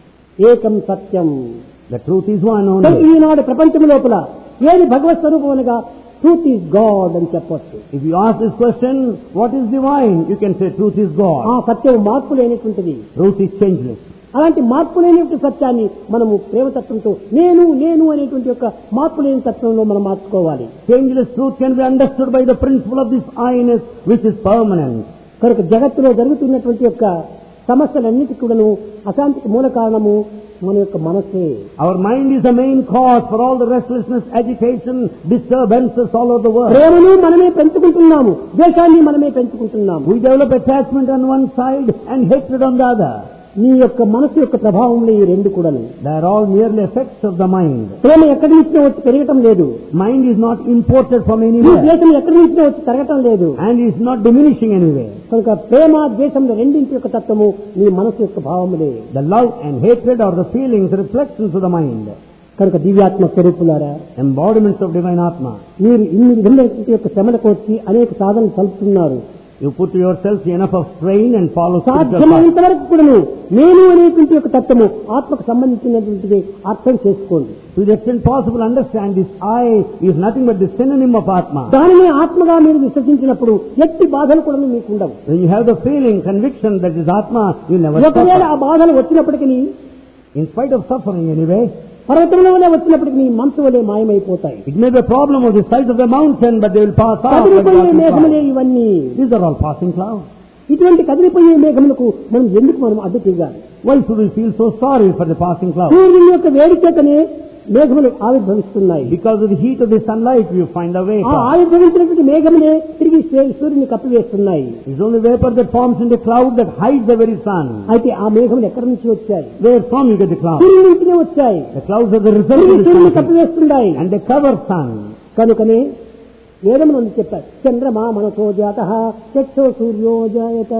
ఏకం సత్యం. The truth is one కనుక only. ఈనాడు ప్రపంచం లోపల ఏది భగవత్ స్వరూపం అనగా ట్రూత్ ఈజ్ గాడ్ అని చెప్పొచ్చు. If you ask this question, what is divine? You can say truth is ఆ God. సత్యం మార్పు లేనటువంటిది. Truth is changeless. అలాంటి మార్పు లేనటువంటి సత్యాన్ని మనము ప్రేమతత్వంతో నేను నేను అనేటువంటి యొక్క మార్పు లేని తత్వంలో మనం మార్చుకోవాలి. Changeless truth can be understood by the principle of this I-ness, which is permanent. కనుక జగత్తులో జరుగుతున్నటువంటి యొక్క సమస్యలన్నిటికీ కూడాను అశాంతికి మూల కారణము మన యొక్క మనసే. Our mind is the main cause for all the restlessness, agitation, disturbances all over the world. ప్రేమను మనమే పెంచుకుంటున్నాము, ద్వేషాన్ని మనమే పెంచుకుంటున్నాము. We develop attachment on one side and hatred on the other. నీ యొక్క మనసు యొక్క ప్రభావంలో ఈ రెండు కూడాను. They are all merely effects of the mind. ప్రేమ ఎక్కడి నుంచో వచ్చి పెరగటం లేదు, Mind is not imported from ఈ anywhere ద్వేషం ఎక్కడి నుంచో వచ్చి తరగటం లేదు. and is not diminishing anywhere. కనుక ప్రేమ ద్వేషంలో రెండింటి యొక్క తత్వము నీ మనసు యొక్క భావములే. The love and hatred are the feelings, reflections of the mind, కనుక దివ్యాత్మ స్వరూపులారా, embodiments of divine Atma. మీరు ఇన్ని విధమైనటువంటి యొక్క శ్రమలకు వచ్చి అనేక సాధనలు కలుపుతున్నారు. You put to yourself enough of strain and follow spiritual path. సాధ్యమైనంత వరకు కూడాను నేను అనేటువంటి యొక్క తత్వము ఆత్మకు సంబంధించినటువంటిది అర్థం చేసుకోండి. To the extent possible, understand this I is nothing but the synonym of Atma. దానిని ఆత్మగా మీరు విశ్వసించినప్పుడు ఎట్టి బాధలు కూడా మీకు ఉండవు. When you have the feeling, conviction that is Atma, you never ఒకవేళ suffer. ఆ బాధలు వచ్చినప్పటికీ In spite of suffering anyway, పర్వతంలో వలె వచ్చినప్పటికీ నీ మనసు వలె మాయమైపోతాయి. it may be a problem of the size of the mountain, but they will pass off. like కదిలిపోయే passing మేఘములే clouds. ఇవన్నీ. These are all passing clouds. ఇటువంటి కదిలిపోయే మేఘములకు మనం ఎందుకు మనం అడ్డు తిరగాలి? Why should we feel so sorry for the passing clouds? సూర్యుని యొక్క వేడి చేతనే మేఘములు ఆవిర్భవిస్తున్నాయి. Because of the heat of the sunlight, you find a ఆ vapor. ఆవిర్భవించినటువంటి మేఘములే తిరిగి సూర్యుని కప్పివేస్తున్నాయి. It's only vapor that forms in the cloud that hides the very sun. అయితే ఆ మేఘములు ఎక్కడి నుంచి వచ్చాయి? Where from you get the clouds? సూర్యుని నుంచినే వచ్చాయి, The clouds are the result తిరిగి of the సూర్యుని sun, కప్పివేస్తున్నాయి. and they cover sun. కనుకనే వేదములు చెప్పారు, చంద్రమా మనసో జాతః చక్షో సూర్యో జాయత.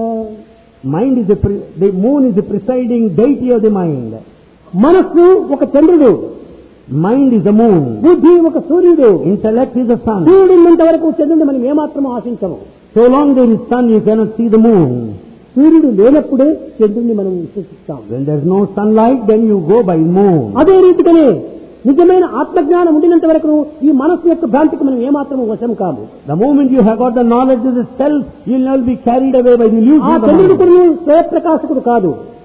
Mind is the pre- the moon is the presiding deity of the mind. మనస్సు ఒక చంద్రుడు, Mind is the moon. బుద్ధి ఒక సూర్యుడు. Intellect is the sun. సూర్యుడు ఉన్నంత వరకు చంద్రుడిని మనం ఏమాత్రం ఆశించము. So long there is sun, you cannot see the moon. సూర్యుడు లేనప్పుడే చంద్రుడిని మనం విశ్వసిస్తాం. When there is no sunlight, then you go by moon. అదే రీతిగానే నిజమైన ఆత్మజ్ఞానం ఉండినంత వరకు ఈ మనస్సు యొక్క భ్రాంతికి మనం ఏమాత్రం వశం కాము. The moment you have got the knowledge of the self, you will never be carried away by the illusion ఆ of the చంద్రుడు mind. కూడా స్వయప్రకాశకుడు కాదు.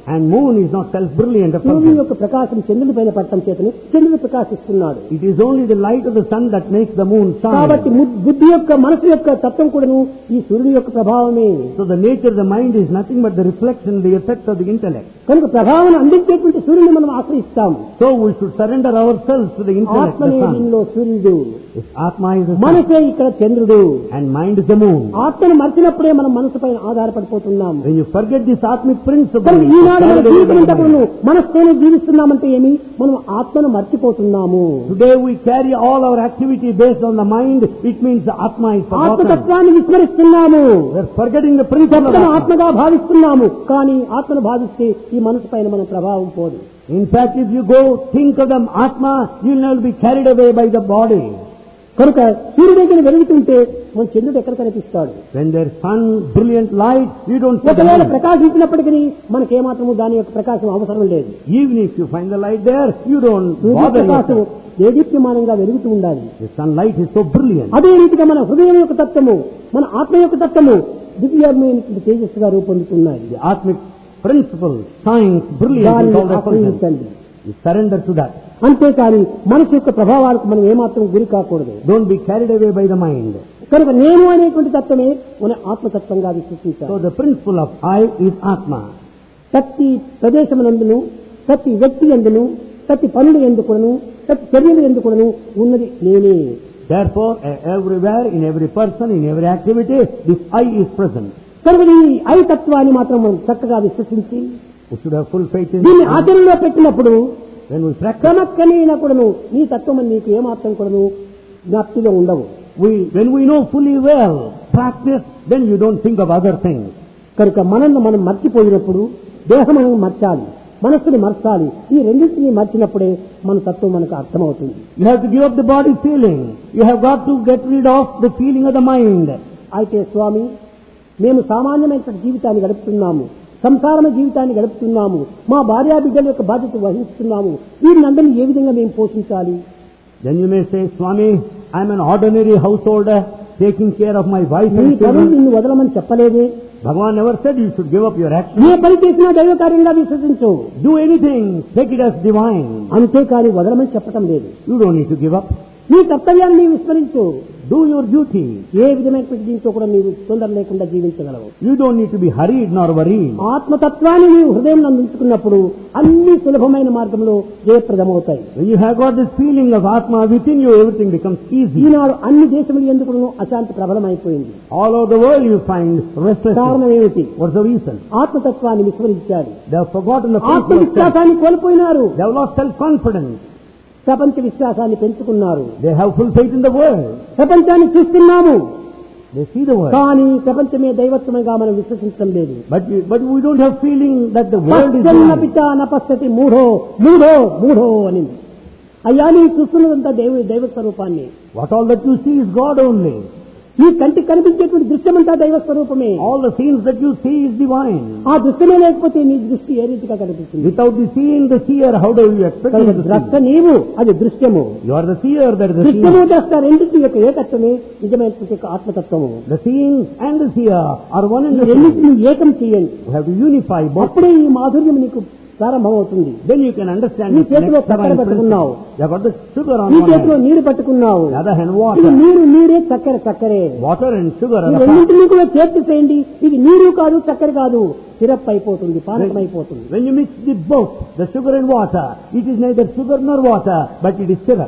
And moon is not self-brilliant. సూర్యుని యొక్క ప్రకాశం చంద్రుని పైన పడటం చేతని చంద్రుడు ప్రకాశిస్తున్నాడు. It is only the light of the sun that makes the moon shine. కాబట్టి బుద్ధి యొక్క మనసు యొక్క తత్వం కూడాను ఈ సూర్యుని యొక్క ప్రభావమే. So the nature of the mind is nothing but the reflection, the effect of the intellect. కనుక ప్రభావం అందించేటువంటి సూర్యుని మనం ఆశ్రయిస్తాం. So we should surrender ourselves to the intellect. ఆత్మనే దీనిలో సూర్యుడు, Atma is the sun, మనసే ఇక్కడ చంద్రుడు, and mind is the moon. ఆత్మను మర్చినప్పుడే మనం మనసుపై ఆధారపడిపోతున్నాం. When you forget this atmic principle, కనుక ఈనాడు మన జీవితంలో మనస్తోనే జీవిస్తున్నామంటే ఏమి, మనం ఆత్మను మర్చిపోతున్నాము. today we carry all our activity based on the mind. It means the Atma is forgotten. ఆత్మతత్వాన్ని విస్మరిస్తున్నాము. We are forgetting the principle of ఆత్మను Atma. ఆత్మగా భావిస్తున్నాము, కానీ ఆత్మను భావిస్తే ఈ మనసు పైన మన ప్రభావం పోదు. In fact, if you go think of the Atma, you will never be carried away by the body. కనుక సూర్యుడి దగ్గర వెలుగుతుంటే మన చంద్రుడు ఎక్కడ కనిపిస్తాడు? When there is sun, brilliant light, you don't see the ఒకవేళ moon. ప్రకాశించినప్పటికీ మనకేమాత్రము దాని యొక్క ప్రకాశం అవసరం లేదు. Even if you find the light there, you don't Surya bother Prakasam yourself. దేదీప్యమానంగా వెలుగుతూ ఉండాలి. The sunlight is so brilliant. అదే రీతిగా మన హృదయం యొక్క తత్వము, మన ఆత్మ యొక్క తత్వము దివ్యమైన తేజస్సుగా రూపొందుతున్నాయి. The Atmic principle, science, brilliant in దానిని all their functions. ఆశ్రయించండి. You surrender to that. అంతేకాని మనసు యొక్క ప్రభావాలకు మనం ఏమాత్రం గురి కాకూడదు. Don't be carried away by the mind. కనుక నేను అనేటువంటి తత్వమే మన ఆత్మతత్వంగా విశ్వసించాలి. So the principle of I is Atma. ప్రతి ప్రదేశమునందును, ప్రతి వ్యక్తి యందును, ప్రతి పనులు ఎందుకును, ప్రతి చర్యలు ఎందుకును ఉన్నది నేనే. Therefore, uh, everywhere, in every person, in every activity, this I is present. కనుక ఈ ఐ తత్వాన్ని మాత్రం మనం చక్కగా విశ్వసించి We should have full faith in దీన్ని it. ఆచరణలో పెట్టినప్పుడు When we practice, క్రమక్రమేణా కూడాను నీ తత్వం అని నీకు ఏమాత్రం కూడాను జ్ఞాప్తిలో ఉండవు. we, when we know fully well, practice, then you don't think of other things. కనుక మనల్ని మనం మర్చిపోయినప్పుడు దేహం మనం మర్చాలి, మనస్సుని మర్చాలి. ఈ రెండింటిని మర్చినప్పుడే మన తత్వం మనకు అర్థమవుతుంది. You have to give up the body feeling. You have got to get rid of the feeling of the mind. అయితే స్వామి, మేము సామాన్యమైన జీవితాన్ని గడుపుతున్నాము, సంసారమ జీవితాన్ని గడుపుతున్నాము, మా భార్యా బిడ్డల యొక్క బాధ్యత వహిస్తున్నాము, వీరినందరినీ ఏ విధంగా మేము పోషించాలి? Then you may say, Swami, I am an ordinary householder taking care of my wife నీ and పనులు children. నిన్ను వదలమని చెప్పలేదే. Bhagavan never said you should give up your action. ఏ పని చేసినా దైవ కార్యంగా విశ్వసించు, Do anything, take it as divine. అంతేకాని వదలమని చెప్పటం లేదు. You don't need to give up. నీ కర్తవ్యాన్ని నీవు విస్మరించు. Do your duty. ఏ విధమైన దీంతో కూడా నీవు తొందర లేకుండా జీవించగలవు. You don't need to be hurried nor worried. ఆత్మతత్వాన్ని నీవు హృదయం ఉంచుకున్నప్పుడు అన్ని సులభమైన మార్గంలో జయప్రదమవుతాయి. When you have got this feeling of Atma within you, everything becomes easy. ఈనాడు అన్ని దేశములు ఎందుకు అశాంతి ప్రబలమైపోయింది. All over the world you find restlessness. కారణం ఏమిటి? What's the reason? ఆత్మతత్వాన్ని విస్మరించారు. They have forgotten the principle of self. ఆత్మవిశ్వాసాన్ని కోల్పోయినారు. They have lost self-confidence. ప్రపంచ విశ్వాసాన్ని పెంచుకున్నారు. They have full faith in the world. ప్రపంచాన్ని చూస్తున్నాము, They see the world. కానీ ప్రపంచమే దైవత్వముగా మనం విశ్వసించడం లేదు. But we, but we don't have feeling that the world is పశ్చన్న divine. పిత నపశ్యతి మూఢో మూఢో మూఢో అని. అయ్యా నీ చూస్తున్నదంతా దైవ దైవ స్వరూపాన్ని. What all that you see is God only. ఈ కంటికి కనిపించేటువంటి దృశ్యమంతా దైవ స్వరూపమే. All the scenes that you see is divine. ఆ దృశ్యమే లేకపోతే నీ దృష్టి ఏ రీతిగా కనిపిస్తుంది? Without the seeing the seer, how do you expect him to ద్రష్ట see? నీవు, అది దృశ్యము. You are the seer, that is the దృశ్యము seer. ద్రష్ట రెండింటి యొక్క ఏకత్వమే నిజమైనటువంటి యొక్క ఆత్మతత్వము. The seeing and the seer are one and ఈ the same. రెండింటిని ఏకం చేయండి. You have to unify both. అప్పుడే ఈ మాధుర్యం నీకు ప్రారంభమవుతుంది. Then you can understand ఈ this చేతిలో next చక్కెర divine పట్టుకున్నావు, principle. You have got the sugar on ఈ one చేతిలో hand, నీరు పట్టుకున్నావు, the other hand ఇది water. నీరు నీరే, చక్కెర చక్కెరే. Water and sugar ఈ are apart. రెండింటినీ కూడా చేర్చి చేయండి. ఇది నీరు కాదు, చక్కెర కాదు, సిరప్ అయిపోతుంది, పానకం అయిపోతుంది. When you mix the both, the sugar and water, it is neither sugar nor water, but it is syrup.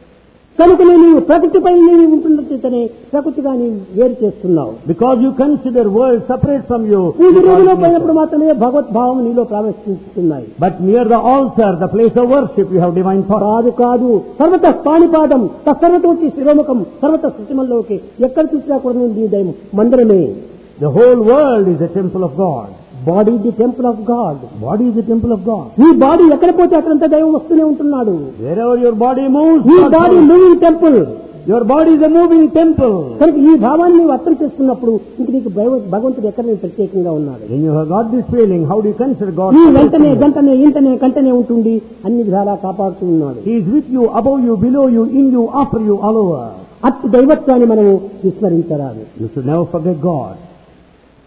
కనుక నీవు ప్రకృతిపై నీవు ఉంటున్నట్లయితేనే ప్రకృతిగా నీవు వేరు చేస్తున్నావు. Because you consider world separate from you. Puja you రోజులో call it పోయినప్పుడు nature. మాత్రమే భగవద్భావం నీలో ప్రవేశిస్తున్నాయి. But near the altar, the place of worship, you have divine thought. కాదు కాదు సర్వత పాణిపాదం తత్సర్వతోకి శిరోముఖం సర్వత శుచిమల్లోకి ఎక్కడ చూసినా కూడా నీ దైవం మందిరమే. The whole world is a temple of God. Body the temple of God. Body is the temple of God. ఈ body ఎక్కడ పోతే అక్కడంతా దైవం వస్తూనే ఉంటున్నాడు. Wherever your body moves, ఈ God body moves. Moving temple. Your body is a moving temple. కనుక ఈ భావాన్ని నీవు అర్థం చేసుకున్నప్పుడు ఇంక నీకు భగవ- భగవంతుడు ఎక్కడ నేను ప్రత్యేకంగా ఉన్నాడు. When you have got this feeling, how do you consider God? ఈ వెంటనే గంటనే ఇంటనే కంటనే ఉంటుండి అన్ని విధాలా కాపాడుతూ ఉన్నాడు. He is with you, above you, below you, in you, after you, all over. అట్టి దైవత్వాన్ని మనము విస్మరించరాదు. You should never forget God.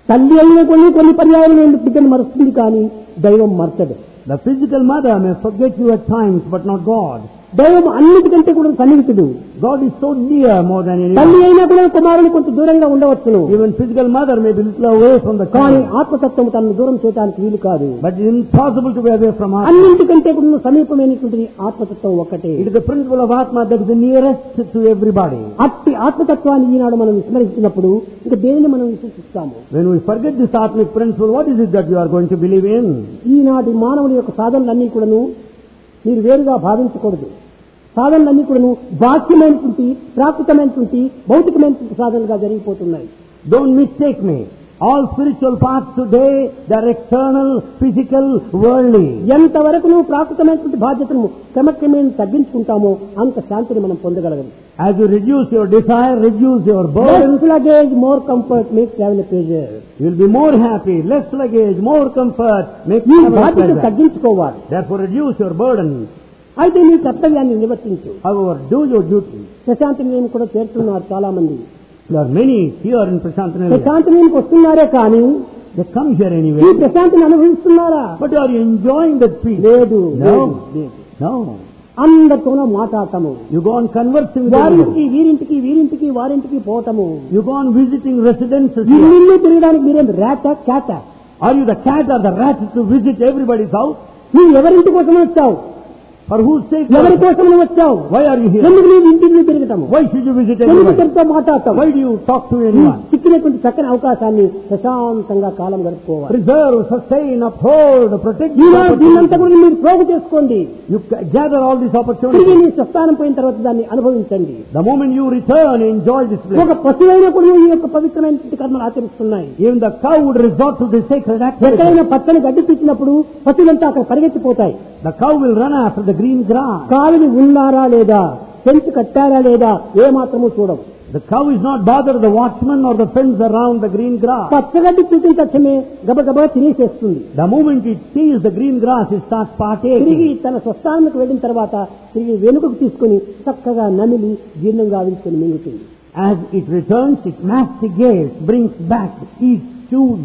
తల్లి అయిన కొన్ని కొన్ని పర్యాయాలు నేను బిడ్డను మరుస్తుంది కానీ దైవం మరచదు. The physical mother may forget you at times, but not God. దైవం అన్నిటికంటే కూడా సన్నిహితుడు. God is so near more than anyone. తల్లి అయినా కూడా కుమారుని కొంచెం దూరంగా ఉండవచ్చును. Even physical mother may be little away from the కానీ child. ఆత్మతత్వం తనను దూరం చేయడానికి వీలు కాదు. But it is impossible to be away from Atma. అన్నింటికంటే కూడా సమీపమైనటువంటి ఆత్మతత్వం ఒక్కటే. It is the principle of Atma that is the nearest to everybody. అట్టి ఆత్మతత్వాన్ని ఈనాడు మనం విస్మరించినప్పుడు ఇక దేనిని మనం విశ్వసిస్తాము? When we forget this Atmic principle, what is it that you are going to believe in? ఈనాటి మానవుని యొక్క సాధనలన్నీ కూడాను మీరు వేరుగా భావించకూడదు. సాధనలన్నీ కూడాను బాహ్యమైనటువంటి ప్రాకృతమైనటువంటి భౌతికమైనటువంటి సాధనలుగా జరిగిపోతున్నాయి. Don't mistake me. All spiritual paths today, they are external, physical, worldly. ఎంతవరకు నువ్వు ప్రాకృతమైనటువంటి బాధ్యతను క్రమక్రమేణా తగ్గించుకుంటామో అంత శాంతిని మనం పొందగలగం. As you reduce your desire, reduce your burden, less luggage, more comfort makes travel a pleasure. you will be more happy. Less luggage, more comfort makes ఈ travel a బాధ్యత pleasure. తగ్గించుకోవాలి. Therefore, reduce your burden. అయితే నీ కర్తవ్యాన్ని నిర్వర్తించు. However, do your duty. Prashanti నిలయం కూడా చేరుతున్నారు చాలా మంది. There are many here in Prashantanaya. Prashanti నిలయంకి వస్తున్నారే కానీ They come here ఈ anyway. ప్రశాంతిని అనుభవిస్తున్నారా? But are you enjoying that peace? లేదు. No. లేదు. No. అందరితోనూ మాట్లాడటము, You go on conversing with వారింటికి everybody. వీరింటికి వీరింటికి వారింటికి పోవటము, You go on visiting residences here. ఇల్లు తిరగడానికి మీరేం రేట కేట? Are you the cat or the rat to visit everybody's house? నువ్వు ఎవరింటి కోసం వచ్చావు? For whose sake? ఎవరి కోసం నువ్వు వచ్చావు? Why are you here? ఎందుకు నీవు ఇంటికి తిరగటము? Why should you visit ఎందుకు everybody? ఇతరులతో మాట్లాడతావు? Why do you talk to anyone? చిక్కినటువంటి చక్కని అవకాశాన్ని ప్రశాంతంగా కాలం గడుపుకోవాలి. Preserve, sustain, uphold, protect this Eenadu దీనంతా opportunity. కూడా మీరు ప్రోగు చేసుకోండి. You ca- gather all these తిరిగి opportunities. నీ స్వస్థానం పోయిన తర్వాత దాన్ని అనుభవించండి. The moment you return, enjoy this ఒక place. పశువైన కూడా ఈ యొక్క పవిత్రమైనటువంటి కర్మలు ఆచరిస్తున్నాయి. Even the cow would resort to this sacred activity. ఎక్కడైనా పచ్చని గడ్డి తీసినప్పుడు పశువులంతా అక్కడ పరిగెత్తిపోతాయి. The cow will run after the green grass. కావిని ఉన్నారా లేదా, పెంచి కట్టారా లేదా ఏ మాత్రము చూడవు. The cow is not bothered the watchman or the fence around the green grass. పచ్చగడ్డి చూసిన తక్షణమే గబగబా తినేసేస్తుంది. The moment it sees the green grass, it starts తిరిగి partaking. తన స్వస్థానానికి వెళ్ళిన తర్వాత తిరిగి వెనుకకు తీసుకుని చక్కగా నమిలి జీర్ణం గావించుకుని మింగుతుంది. As it returns, it masticates, brings back, eats, chews.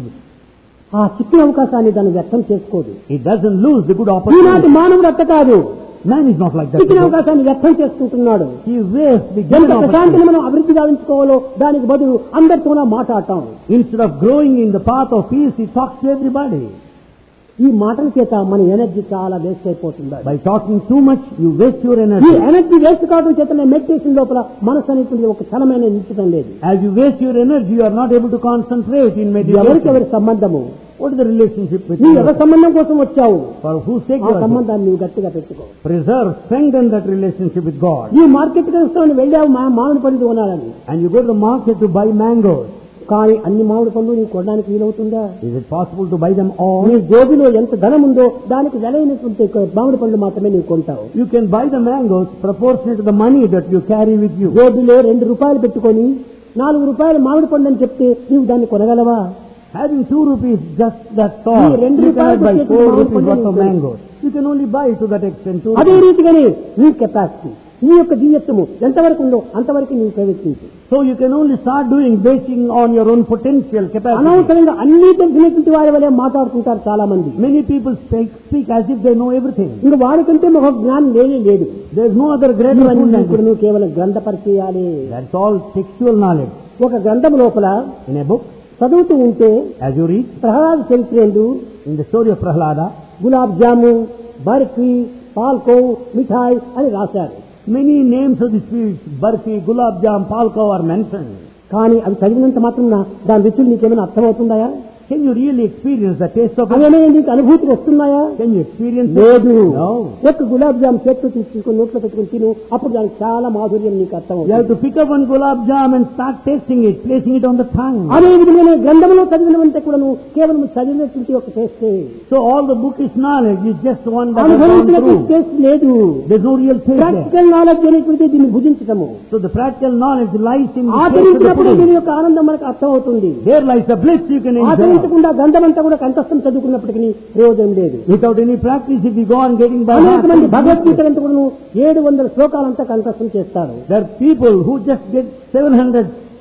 ఆ చిక్కిన అవకాశాన్ని దాన్ని వ్యర్థం చేసుకోదు. It doesn't lose the good ఈనాటి opportunity. మానవుడు అట్ట కాదు, Man is not like that. చిక్కిన అవకాశాన్ని వ్యర్థం చేసుకుంటున్నాడు. He wastes the ఎంత given ప్రశాంతిని opportunity. మనం అభివృద్ధి గావించుకోవాలో దానికి బదులు అందరితోనే మాట్లాడటం. Instead of growing in the path of peace, he talks to everybody. ఈ మాటల చేత మన ఎనర్జీ చాలా వేస్ట్ అయిపోతుంది. By talking too much, you waste your ఈ energy. ఎనర్జీ వేస్ట్ కావడం చేత మెడిటేషన్ లోపల మనసు అనేటువంటి ఒక క్షణమైన నిలిచడం లేదు. As you waste your energy, you are not able to concentrate in ఎవరికి meditation. ఎవరి సంబంధము? What is the relationship with నువ్వు you? ఎవరి సంబంధం కోసం వచ్చావు? For whose sake ఆ you are here? సంబంధాన్ని నువ్వు గట్టిగా పెట్టుకో. Preserve, strengthen that relationship with God. ఈ మార్కెట్ వస్తావు వెళ్ళావు మా మామిడి పండు కొనాలని, And you go to the market to buy mangoes. కానీ అన్ని మామిడి పండ్లు నీకు కొనడానికి వీలవుతుందా? Is it possible to buy them all? నీ జోబిలో ఎంత ధనం ఉందో దానికి వెలైనటువంటి మామిడి పండ్లు మాత్రమే నీవు కొంటావు. You can buy the mangoes proportionate to the money that you carry with you. జోబిలో రెండు రూపాయలు పెట్టుకొని నాలుగు రూపాయలు మామిడి పండు అని చెప్తే నీవు దాన్ని కొనగలవా? Having two rupees, just that's all. ఈ రెండు You cannot రూపాయలు buy పెట్టేసి four మామిడి rupees పండు worth of నీకు mangoes. You can only buy to that extent two అదే rupees. రీతిగానే నీ కెపాసిటీ, నీ యొక్క జీవితము ఎంతవరకు ఉందో అంతవరకు నీవు ప్రయత్నించు. So you can only start doing basing on your own potential capacity. అనవసరంగా అన్ని తెలిసినటువంటి వారి వలె మాట్లాడుతుంటారు చాలా మంది. Many people speak, speak as if they know everything. ఇంకా వాడికంటే ఒక జ్ఞానం లేనే లేదు. There is no other greater food than ఇప్పుడు this. నువ్వు కేవలం గ్రంథ పరిచయాలే. That's all textual knowledge. ఒక గ్రంథం లోపల In a book, చదువుతూ ఉంటే as you read, Prahlada చరిత్రేందు in the story of Prahlada, gulab జాము, బర్ఫీ, పాల్కో, మిఠాయి అని రాశారు. many names of the sweets, barfi, gulab jam, palko are mentioned. కానీ అవి చదివినంత మాత్రం దాని రుచులు నీకేమైనా అర్థమవుతుందాయా? Can you really experience the taste of it? అవేమైనా నీకు అనుభూతికి వస్తున్నాయా? Can you experience లేదు. it? No. ఒక్క గులాబ్ జామ్ చేతితో తీసుకుని నోట్లో పెట్టుకుని తిను, అప్పుడు దానికి చాలా మాధుర్యం నీకు అర్థం You have అవుతుంది. to pick up one gulab jam and start tasting it, placing it on the tongue. అదే విధంగా గ్రంథంలో చదివినవంటే కూడా నువ్వు కేవలం చదివినటువంటి ఒక టేస్టే, So all the bookish knowledge is just one that has gone అనుభవించినటువంటి through. టేస్ట్ లేదు. There's no real taste there. Practical knowledge అనేటువంటి దీన్ని భుజించటము, So the practical knowledge lies in the taste of the ఆచరించినప్పుడు pudding. దీని యొక్క ఆనందం మనకు అర్థం అవుతుంది. There lies the bliss you can enjoy. ఆచరించకుండా గ్రంథం అంతా కూడా కంఠస్థం చదువుకున్నప్పటికీ ప్రయోజనం లేదు. Without any practice, if you go on getting by అనేక మంది heart, భగవద్గీత అంతా కూడా ఏడు వందల శ్లోకాలంతా కంఠస్థం చేస్తారు. there are people who just get seven hundred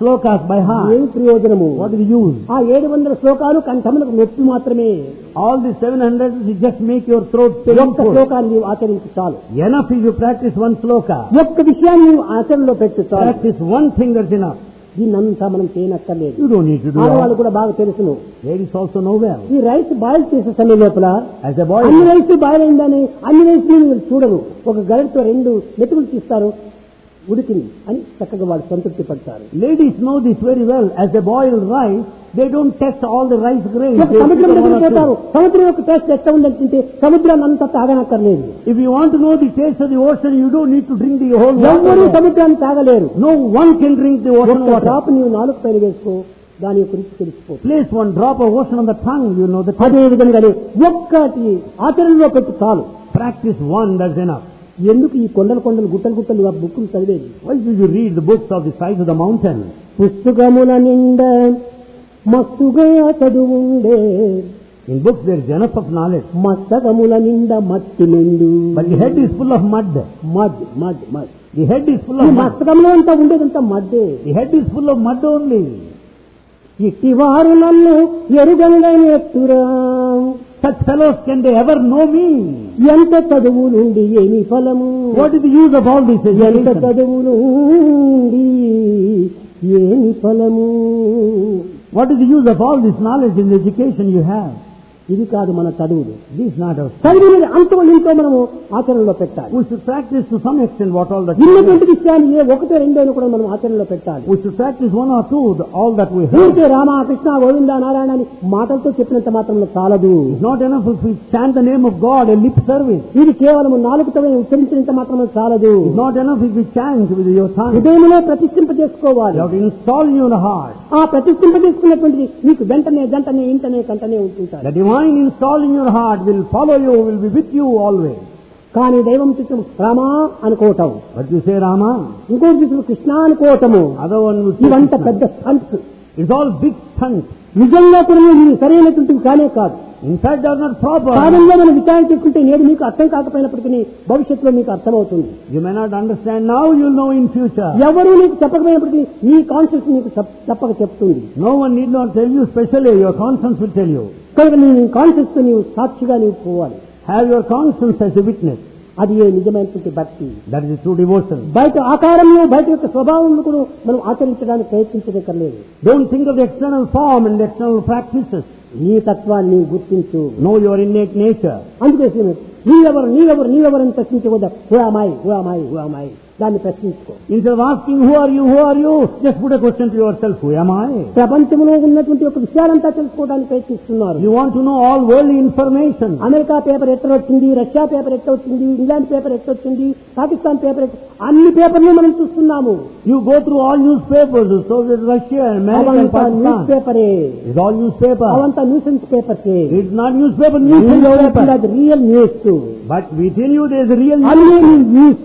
slokas by heart. ఏం ప్రయోజనము? What is the use? ఆ ఏడు వందల శ్లోకాలు కంఠములకు నొప్పి మాత్రమే. All the seven hundred you just make your throat ఒక్క painful. శ్లోకాన్ని నీవు ఆచరించు చాలు. Enough if you practice one sloka. ఒక్క విషయాన్ని నీవు ఆచరణలో పెట్టు చాలు. Practice one thing, that's enough. దీన్నంతా మనం చేయనక్కర్లేదు. You don't need to do ఆడవాళ్ళు that. కూడా బాగా తెలుసును. Ladies also know well. ఈ రైస్ బాయిల్ చేసే సమయం లోపల As a boy, అన్ని రైస్ బాయిల్ అయిందని అన్ని రైస్ మీరు చూడరు. ఒక గరిటతో రెండు మెతుకులు తీస్తారు, ఉడికింది అని చక్కగా వాళ్ళు సంతృప్తి పడతారు. ladies know this very well. As they boil rice, they don't test all the rice grains. ఒక They సముద్రం pick దగ్గర one or పోతారు. two. సముద్రం యొక్క టేస్ట్ ఎట్లా ఉందంటే సముద్రాన్ని అంతా తాగనక్కర్లేదు. If you want to know the taste of the ocean, you don't need to drink the whole ఎవరు water. సముద్రాన్ని తాగలేరు. No one can drink the ocean ఒక water. డ్రాప్ నీవు నాలుగు పైన వేసుకో, దాని యొక్క రుచి తెలిసిపోతుంది. Place one drop of ocean on the tongue, you know the taste. అదే విధంగానే ఒక్కటి ఆచరణలో పెట్టి చాలు. Practice one, that's enough. ఎందుకు ఈ కొండలు కొండలు గుట్టలు గుట్టలు ఆ బుక్కులు చదివేది? Why should you read the books of the size of the mountain? పుస్తకముల నిండా మస్తుగా చదువుండే, In books there is enough of knowledge, మస్తకముల నిండా మట్టి నిండు. but the head is full of mud. Mud mud mud The head is full ఈ of mud. మస్తకంలో అంతా ఉండేదంతా మడ్డే. The head is full of mud only. ఇట్టివారు నన్ను ఎరుగంగని ఎత్తురా, Such fellows, can they ever know me? ఎంత చదువు నుండి ఏమి ఫలము? What is the use of all this ఎంత education? చదువు నుండి ఏమి ఫలము? What is the use of all this knowledge in the education you have? ఇది కాదు మన చదువులు. This is not our study. చదివినది అంతో ఇంతో మనము ఆచరణలో పెట్టాలి. We should practice to some extent what all that we ఇన్నటువంటి విషయాన్ని ఏ ఒకటో రెండో కూడా మనం ఆచరణలో పెట్టాలి. We should practice one or two, the, all that we heard. ఊరికే రామ కృష్ణ గోవింద నారాయణ అని మాటలతో చెప్పినంత మాత్రంలో చాలదు. It's not enough if we chant the name of God, a lip service. ఇది కేవలం నాలుగుతో ఉచ్చరించినంత మాత్రమే చాలదు. It's not enough if we chant with your tongue. హృదయంలో ప్రతిష్ఠింప చేసుకోవాలి. You have to install in your heart. ఆ ప్రతిష్ఠింప చేసుకున్నటువంటిది మీకు వెంటనే గంటనే ఇంటనే కంటనే ఉంటుంటారు. The divine install in your heart will follow you, will be with you always. కానీ దైవం చిత్తం రామా అనుకోవటం, But you say Rama, ఇంకోటి చిత్తం కృష్ణ అనుకోవటము, other one will say ఇవంతా Krishna. పెద్ద stunts. It's all big stunt. నిజంగా కూడా ఇది సరైనటువంటివి కానే కాదు. In fact, they are not proper. సాధనలో మనం విచారణ చేసుకుంటే నేడు మీకు అర్థం కాకపోయినప్పటికీ భవిష్యత్తులో మీకు అర్థమవుతుంది. You may not understand now, you'll know in future. ఎవరు నీకు చెప్పకపోయినప్పటికీ నీ కాన్షియస్ నీకు చెప్- చెప్పక చెప్తుంది. No one need not tell you specially, your conscience will tell you. కనుక నీ కాన్షియస్ తో నీవు సాక్షిగా నీవు పోవాలి. Have your conscience as a witness. అది ఏ నిజమైనటువంటి భక్తి. That is true devotion. బయట ఆకారంలో బయట యొక్క స్వభావంలో కూడా మనం ఆచరించడానికి ప్రయత్నించక్కర్లేదు. Don't think of the external form and the external practices. నీ తత్వాన్ని గుర్తించు. Know your innate nature. అందుకేసి నీవెవరు నీవెవరు నీవెవరని ప్రశ్నించవద్దా. హువామాయి హువామాయి హువామాయి దాన్ని ప్రశ్నించుకో. Instead of asking who are you, who are you, just put a question to yourself, who am I? ప్రపంచంలో ఉన్నటువంటి ఒక విషయాలంతా తెలుసుకోవడానికి ప్రయత్నిస్తున్నారు. You want to know all worldly information. America paper ఎట్లా వచ్చింది, Russia paper ఎట్లా వచ్చింది, ఇంగ్లాండ్ పేపర్ ఎట్లా వచ్చింది, పాకిస్తాన్ పేపర్ ఎట్లా, అన్ని పేపర్లు మనం చూస్తున్నాము. You go through all newspapers, so is Russia, America, and అవంతా న్యూస్ Pakistan. పేపరే, It's all newspaper. అవంతా న్యూసెన్స్ పేపర్సే. It's not newspaper, newspaper. అది real news. But we tell you there is a real అన్నీ news. News.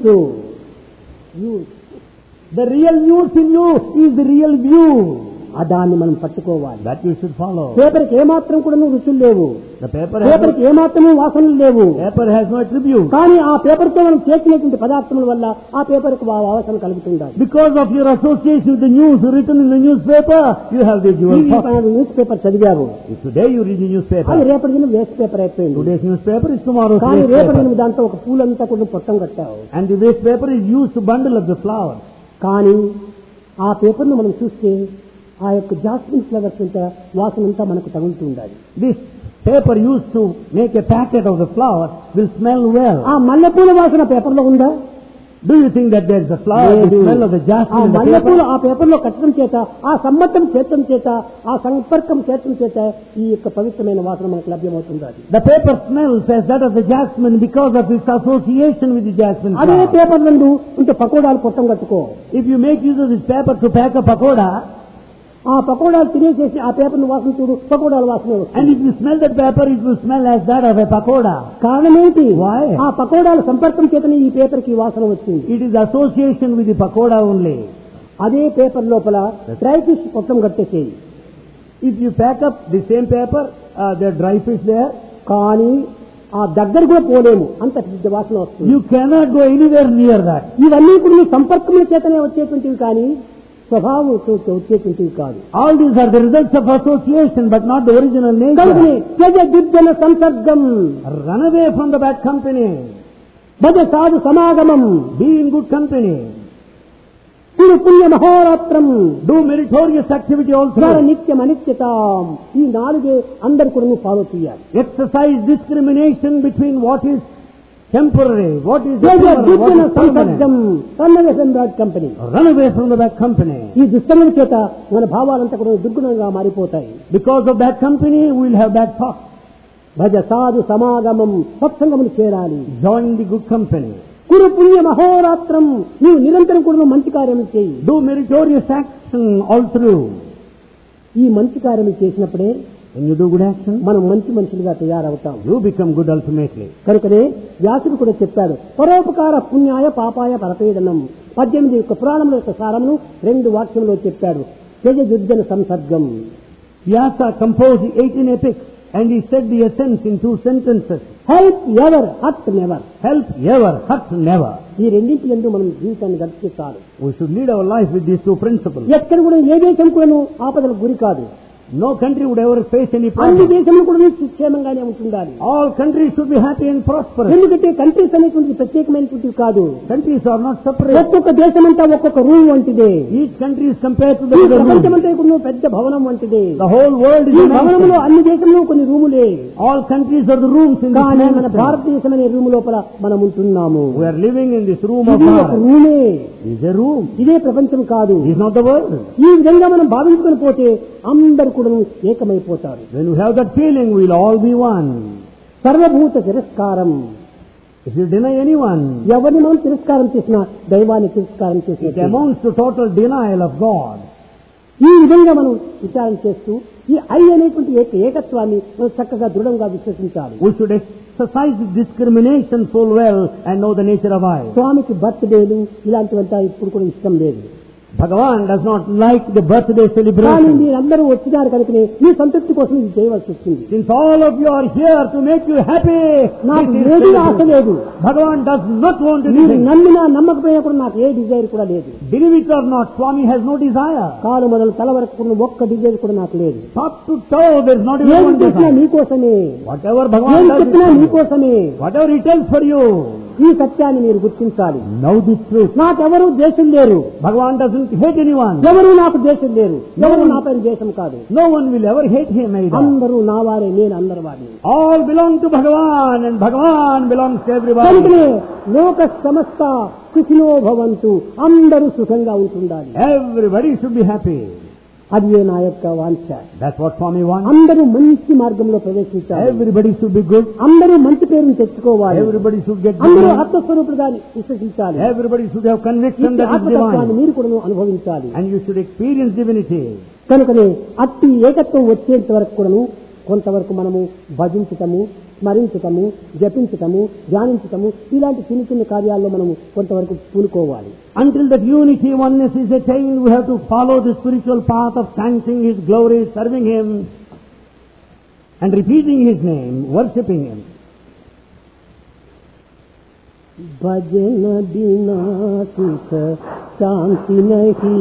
The real news in you is the real view. ఆ దాన్ని మనం పట్టుకోవాలి. That you should follow. పేపర్కి ఏమాత్రం కూడా రుచులు లేవు, The paper has, పేపర్కి ఏమాత్రము వాసనలు లేవు. paper has no attribute. కానీ ఆ పేపర్ తో మనం చేసినటువంటి పదార్థముల వల్ల ఆ పేపర్ కు వాసన కలుగుతుండాలి. Because of your association with the news written in the newspaper, you have the jewel thought. Newspaper చదివావు, If today you read the అది newspaper, రేపటి దినం వేస్ట్ పేపర్ అయిపోయింది. today's newspaper is tomorrow's కానీ waste రేపటి paper. దినం దాంతో ఒక పూలంతా కూడా పొట్టం కట్టావు. And the waste paper is used to bundle up the flowers. కానీ ఆ పేపర్ ను మనం చూస్తే ఆ యొక్క జాస్మిన్ ఫ్లవర్స్ అంతా వాసన అంతా మనకు తగులుతూ ఉండాలి. This paper used to make a packet of the flower will smell well. ఆ మల్లెపూల వాసన పేపర్ లో ఉందా? Do you think that there is a flower, the లేదు. smell of the ఆ jasmine in the మల్లెపూలు paper? ఆ పేపర్ లో కట్టడం చేత, ఆ సమ్మతం చేర్చడం చేత, ఆ సంపర్కం చేర్చడం చేత ఈ యొక్క పవిత్రమైన వాసన మనకు లభ్యమవుతుంది. The paper smells as that of the jasmine because of its association with the jasmine అదే flower. పేపర్ నందు ఇంత పకోడాలు పొట్టం కట్టుకో. If you make use of this paper to pack a pakoda, ఆ పకోడాలు తినేసేసి ఆ పేపర్ ను వాసన చూడు, పకోడాల వాసన and వస్తుంది. if you smell that paper, it will smell as that of a pakoda. కారణం ఏంటి? Why? ఆ పకోడాల సంపర్కం చేతనే ఈ పేపర్ కి వాసన వచ్చింది. It is association with the pakoda only. అదే పేపర్ లోపల డ్రై ఫిష్ పొట్టం కట్టేసేయి. If you pack up the same paper, uh, there are dry fish there, కానీ ఆ దగ్గర కూడా పోలేము, అంత పెద్ద వాసన వస్తుంది. you cannot go anywhere near that. ఇవన్నీ కూడా నీ సంపర్కముల చేతనే వచ్చేటువంటివి. కానీ స్వభావంతో వచ్చేటువంటివి కాదు. All these are the results of association, but not the original nature. త్యజ దుర్జన సంసర్గం, Run away from the bad company. భజ సాధు సమాగమం, Be in good company. కురు పుణ్య మహోరాత్రం, Do meritorious activity స్మర also. నిత్యం అనిత్యతాం. ఈ నాలుగే అందరు కూడా నువ్వు ఫాలో చేయాలి. Exercise discrimination between what is temporary, what is త్యజ ephemeral, what దుర్జన is సంసర్గం, permanent. సన్నవేశం bad company. Run away from the bad company. ఈ దుష్టముల చేత మన భావాలంతా కూడా దుర్గుణంగా మారిపోతాయి. Because of bad company, we will have bad thoughts. భజ సాధు సమాగమం, సత్సంగములు చేరాలి. Join the good company. కురు పుణ్య మహోరాత్రం, నీవు నిరంతరం కూడా మంచి కార్యము చేయి. Do meritorious action all through. ఈ మంచి కార్యము చేసినప్పుడే When you do good action, మనం మంచి మనుషులుగా తయారవుతాం. you become good ultimately. కనుకనే వ్యాసుడు కూడా చెప్పాడు, పరోపకార పుణ్యాయ పాపాయ పరపీడనం. పద్దెనిమిది యొక్క పురాణముల యొక్క సారమును రెండు వాక్యంలో చెప్పాడు. త్యజ దుర్జన సంసర్గం. Vyasa composed the eighteen epics and he said the essence in two sentences. Help ever, hurt never. Help ever, hurt never. ఈ రెండింటి యందు మనం జీవితాన్ని గడిపితే చాలు. We should lead our life with these two principles. ఎక్కడ కూడా ఏ దేశం కూడాను ఆపదలకు గురి కాదు. No country would ever face any అన్ని problem. దేశంలో కూడా క్షేమంగానే ఉంటుండాలి. All countries should be happy and prosperous. ఎందుకంటే కంట్రీస్ అనేటువంటి ప్రత్యేకమైనటువంటివి కాదు. Countries are not separate. ఒక్కొక్క దేశం అంతా ఒక్కొక్క రూమ్ వంటిదే. Each country is compared to ఈ the other ప్రపంచం room. అంతా ఇప్పుడు పెద్ద భవనం వంటిదే. The whole world is ఈ a భవనంలో mansion. అన్ని దేశంలో కొన్ని రూములే. All countries are the rooms in this కానీ మన mansion. భారతదేశం అనే రూమ్ లోపల మనం ఉంటున్నాము. We are living in this room of ఇది ఒక Bharat. రూమే. It is a room. ఇదే ప్రపంచం కాదు. It is not the world. ఈ విధంగా మనం భావించుకొని పోతే అందరు కూడా ఏకమైపోతారు. When we have that feeling, we will all be one. సర్వభూత తిరస్కారం. If you deny anyone, ఎవరిని మనం తిరస్కారం చేసినా దైవాన్ని తిరస్కారం it చేసినట్టు. amounts to total denial of God. ఈ విధంగా మనం విచారణ చేస్తూ ఈ ఐ అనేటువంటి ఏక ఏకత్వాన్ని మనం చక్కగా దృఢంగా విశ్వసించాలి. We should exercise discrimination full well and know the nature of I. స్వామికి బర్త్డేలు ఇలాంటివంతా ఇప్పుడు కూడా ఇష్టం లేదు. Bhagavan does not like the birthday కానీ celebration. మీరందరూ వచ్చినారు కనుకనే మీ సంతృప్తి కోసం ఇది చేయవలసి వచ్చింది. Since all of you are here to make you happy, నాకు this is ఏది ఆశ celebration. లేదు. Bhagavan does not want మీరు anything. నమ్మినా నమ్మకపోయినా కూడా నాకు ఏ డిజైర్ కూడా లేదు. Believe it or not, Swami has no desire. కాలు మొదలు తల వరకు కూడా ఒక్క డిజైర్ కూడా నాకు లేదు. Top to toe, there is not even ఏం one చేసినా desire. మీకోసమే, Whatever ఏం Bhagavan does, చెప్పినా is for you. మీకోసమే. Whatever he tells for you, ఈ సత్యాన్ని మీరు గుర్తించాలి. know this truth. నాకెవరూ దేశం లేరు, Bhagavan doesn't hate anyone. ఎవరు నాకు దేశం లేరు, ఎవరు నా పైన దేశం కాదు. No one will ever hate him either. అందరూ నా వారే, నేను అందరి వారిని. All belong to Bhagavan and Bhagavan belongs to everybody. కనుకనే లోక సమస్త సుఖినో భవంతు, అందరూ సుఖంగా ఉంటుండాలి. Everybody should be happy. అది నా యొక్క వాంఛ. That's what Swami wants. అందరూ మంచి మార్గంలో ప్రవేశించాలి. Everybody should be good. అందరూ మంచి పేరును తెచ్చుకోవాలి. Everybody should get అందరూ good. ఆత్మస్వరూపుడుగా విశ్వసించాలి. Everybody should have conviction ఇట్టి that is ఆత్మతత్వాన్ని divine. మీరు కూడా అనుభవించాలి. And you should experience divinity. కనుకనే అట్టి ఏకత్వం వచ్చేంత వరకు కూడాను కొంతవరకు మనము భజించటము, స్మరించటము, జపించటము, ధ్యానించటము ఇలాంటి చిన్న చిన్న కార్యాల్లో మనము కొంతవరకు పూనుకోవాలి. Until that unity, oneness is attained, we have to follow the spiritual path of chanting His glory, serving Him, and repeating His name, worshipping Him. భజన బినా సుఖ శాంతి నహీ,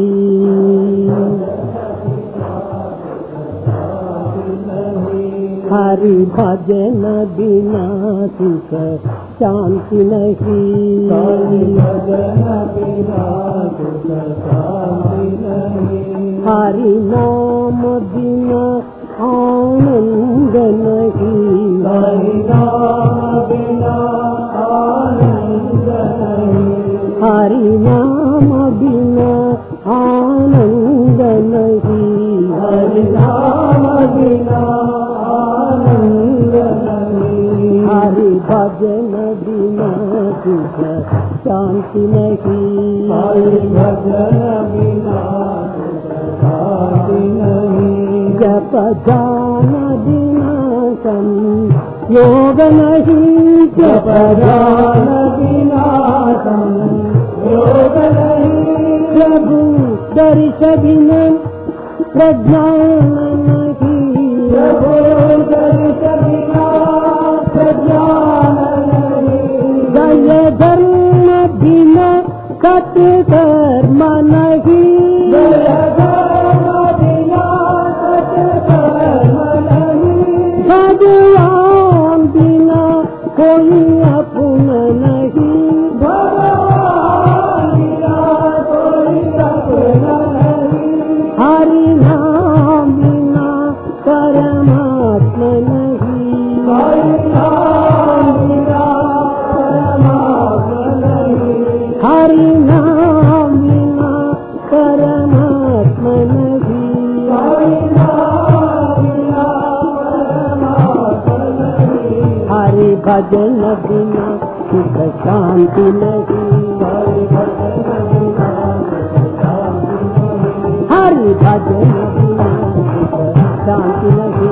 हरि भजन बिना सुख शांति नहीं, हरि भजन बिना सुख शांति नहीं, हरि नाम बिना आनंद नहीं, हरि नाम बिना आनंद नहीं, हरि नाम बिना आनंद नहीं, हरि नाम बिना हरि भजन बिना सुख शांति नहीं, हरि भजन बिना सुख शांति नहीं, जप ध्यान बिना संयोग नहीं, जप ध्यान बिना संयोग नहीं, प्रभु दर्श बिना प्रज्ञान नहीं, प्रभु दर्श बिना प्रज्ञान नहीं, जय धर्म बिना सत्य कर्म नहीं, जय భజన బినా సుఖ శాంతి నహీ, హరి భజన బినా సుఖ శాంతి నహీ,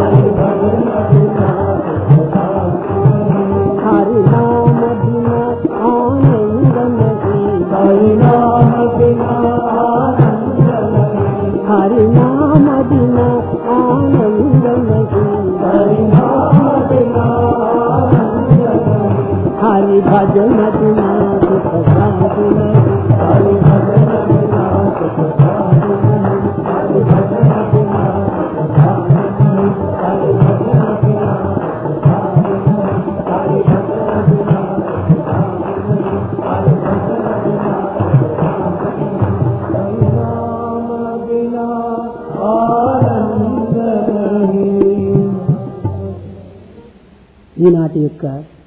హరి నామ బినా ఆనంద నహీ, హరి నామ బినా ఆనంద నహీ, హరి నామ బినా ఆనంద నహీ, హరి నామ బినా ఆనంద నహీ, హరి భజన బినా సుఖ శాంతి నహీ, హరి భజన బినా సుఖ శాంతి నహీ, హరి భజన బినా సుఖ శాంతి నహీ, హరి భజన బినా సుఖ శాంతి నహీ, హరి భజన బినా సుఖ శాంతి నహీ, హరి భజన బినా సుఖ శాంతి నహీ, హరి నామ బినా ఆనంద నహీ. ఈనాటి యొక్క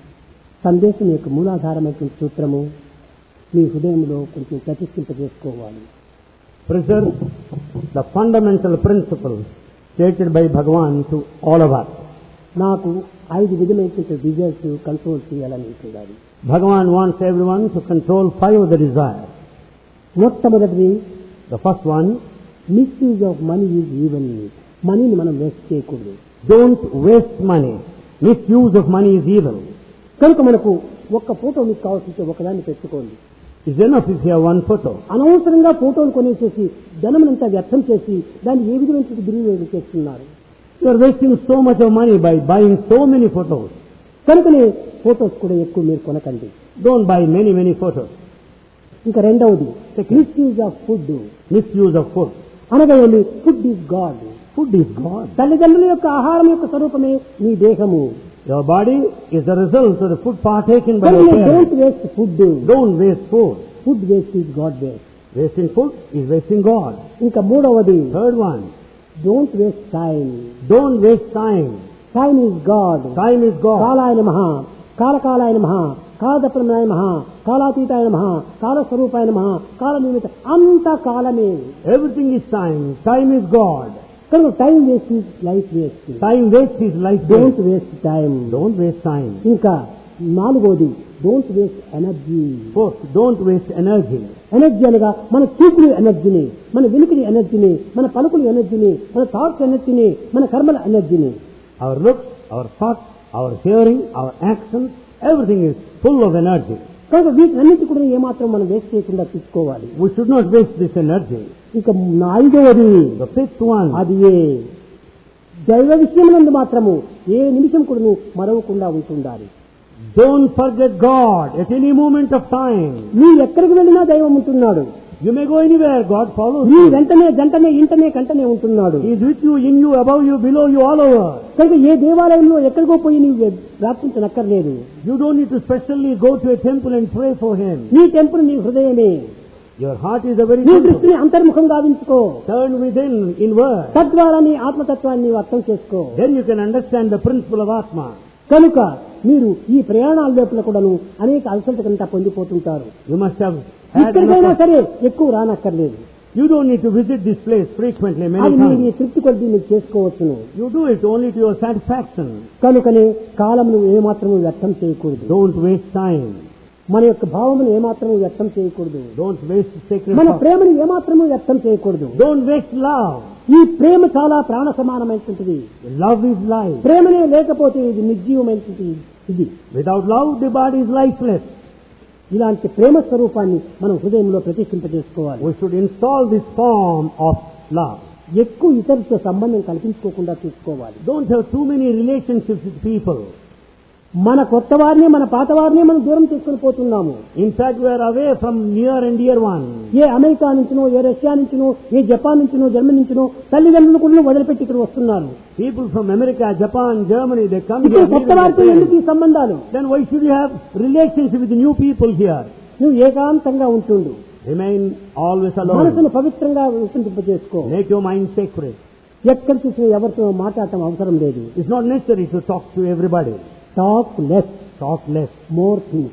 సందేశం యొక్క మూలాధారమైనటువంటి సూత్రము మీ హృదయంలో కొంచెం ప్రతిష్ఠింప చేసుకోవాలి. Preserve the fundamental principle stated by Bhagavan to all of us. నాకు ఐదు విధమైనటువంటి డిజైర్స్ కంట్రోల్ చేయాలని చూడాలి. Bhagavan wants everyone to control five of the desires. మొట్టమొదటిది, The first one, misuse of money is even. మనీని మనం వేస్ట్ చేయకూడదు. don't waste money. Misuse of money is evil. కనుక మనకు ఒక్క ఫోటో మీకు కావాల్సి ఒకదాన్ని పెట్టుకోండి. It's enough if you have one photo. అనవసరంగా ఫోటోలు కొనేసేసి ధనమునంతా వ్యర్థం చేసి దాన్ని ఏ విధమైన దుర్వినియోగం చేస్తున్నారు. You are wasting so much of money by buying so many photos. కనుకనే ఫోటోస్ కూడా ఎక్కువ మీరు కొనకండి. Don't buy many, many photos. ఇంకా రెండవది, misuse of food. Misuse of food. అనగా food is God. Food is God. తల్లిదండ్రుల యొక్క ఆహారం యొక్క స్వరూపమే నీ దేహము. Your body is the result of the food partaken by your don't parents. Waste food. Don't waste food. Food waste is God waste. Wasting food is wasting God. ఇంకా మూడవది, Third one, don't waste time. don't waste time. Time is God. Time is God. కాలాయ నమః, కాలకాలాయ నమః, కాలదప్రమయాయ నమః, కాలాతీతాయ నమః, కాలస్వరూపాయ నమః, కాల నిమిత్త, అంత కాలమే. Everything is time. Time is God. కనుక time waste is life waste. Time waste is life don't waste. Waste time. Don't waste time. ఇంకా నాలుగోది, don't waste energy. Fourth, don't waste energy. Energy అనగా మన చూపుల ఎనర్జీని, మన వెనుకడి ఎనర్జీని, మన పలుకుల ఎనర్జీని, మన థాట్స్ ఎనర్జీని, మన కర్మల ఎనర్జీని. Our looks, our thoughts, our hearing, our actions, everything is full of energy. కనుక వీటన్నిటి కూడా ఏమాత్రం మనం వేస్ట్ చేయకుండా చూసుకోవాలి. We should not waste this energy. ఇక ఐదవది, The fifth one, అది ఏ దైవ విషయమునందు మాత్రము ఏ నిమిషం కూడా మరవకుండా ఉంటుండాలి. don't forget God at any moment of time. నీ ఎక్కడికి వెళ్ళినా దైవం ఉంటున్నాడు. You may go anywhere, God follows నీ you. వెంటనే జంటనే ఇంటనే కంటనే ఉంటున్నాడు. He is with you, in you, above you, below you, all over. కనుక ఏ దేవాలయంలో ఎక్కడికో పోయి నీవు ప్రార్థించనక్కర్లేదు. You don't need to specially go to a temple and pray for Him. నీ టెంపుల్ నీ హృదయమే. Your heart is the very నీ temple. దృష్టిని అంతర్ముఖం గావించుకో. Turn within, inward. తద్వారా నీ ఆత్మతత్వాన్ని నీవు అర్థం చేసుకో. Then you can understand the principle of Atma. కనుక మీరు ఈ ప్రయాణాల లోపల కూడాను అనేక అలసటకంతా పొందిపోతుంటారు. You must have had ఇక్కడికైనా enough. సరే ఎక్కువ రానక్కర్లేదు. You don't need to visit this place frequently, many అది నీ times. తృప్తి కొద్ది నీకు చేసుకోవచ్చును. You do it only to your satisfaction. కనుకనే కాలమును ఏమాత్రము వ్యర్థం చేయకూడదు. Don't waste time. మన యొక్క భావమును ఏమాత్రము వ్యర్థం చేయకూడదు. Don't waste sacred మన thoughts. ప్రేమను ఏమాత్రము వ్యర్థం చేయకూడదు. Don't waste love. ఈ ప్రేమ చాలా ప్రాణ సమానమైనటువంటిది. Love is life. ప్రేమనే లేకపోతే ఇది నిర్జీవమైనటువంటి ఇది. Without love, the body is lifeless. ఇలాంటి ప్రేమ స్వరూపాన్ని మనం హృదయంలో ప్రతిష్ఠింపజేసుకోవాలి. We should install this form of love. ఎక్కువ ఇతరులతో సంబంధం కల్పించుకోకుండా చూసుకోవాలి. Don't have too many relationships with people. మన కొత్త వారిని మన పాత వారిని మనం దూరం తీసుకుని పోతున్నాము. In fact, we are away from near and dear ones. ఏ అమెరికా నుంచినో, ఏ రష్యా నుంచినో, ఏ జపాన్ నుంచినో, జర్మనీ నుంచినో తల్లిదండ్రులు కూడా వదిలిపెట్టి ఇక్కడ వస్తున్నారు. People from America, Japan, Germany, they come ఇప్పుడు here. కొత్త leaving వారితో their ఎందుకు parents. ఈ సంబంధాలు? Then why should you have relationship with the new people here? నువ్వు ఏకాంతంగా ఉంటుండు. Remain always alone. మనసును పవిత్రంగా వికసింపజేసుకో. Make your mind sacred. ఎక్కడ చూసినా ఎవరితో మాట్లాడటం అవసరం లేదు. It's not necessary to talk to everybody. Talk less, Talk less. More think.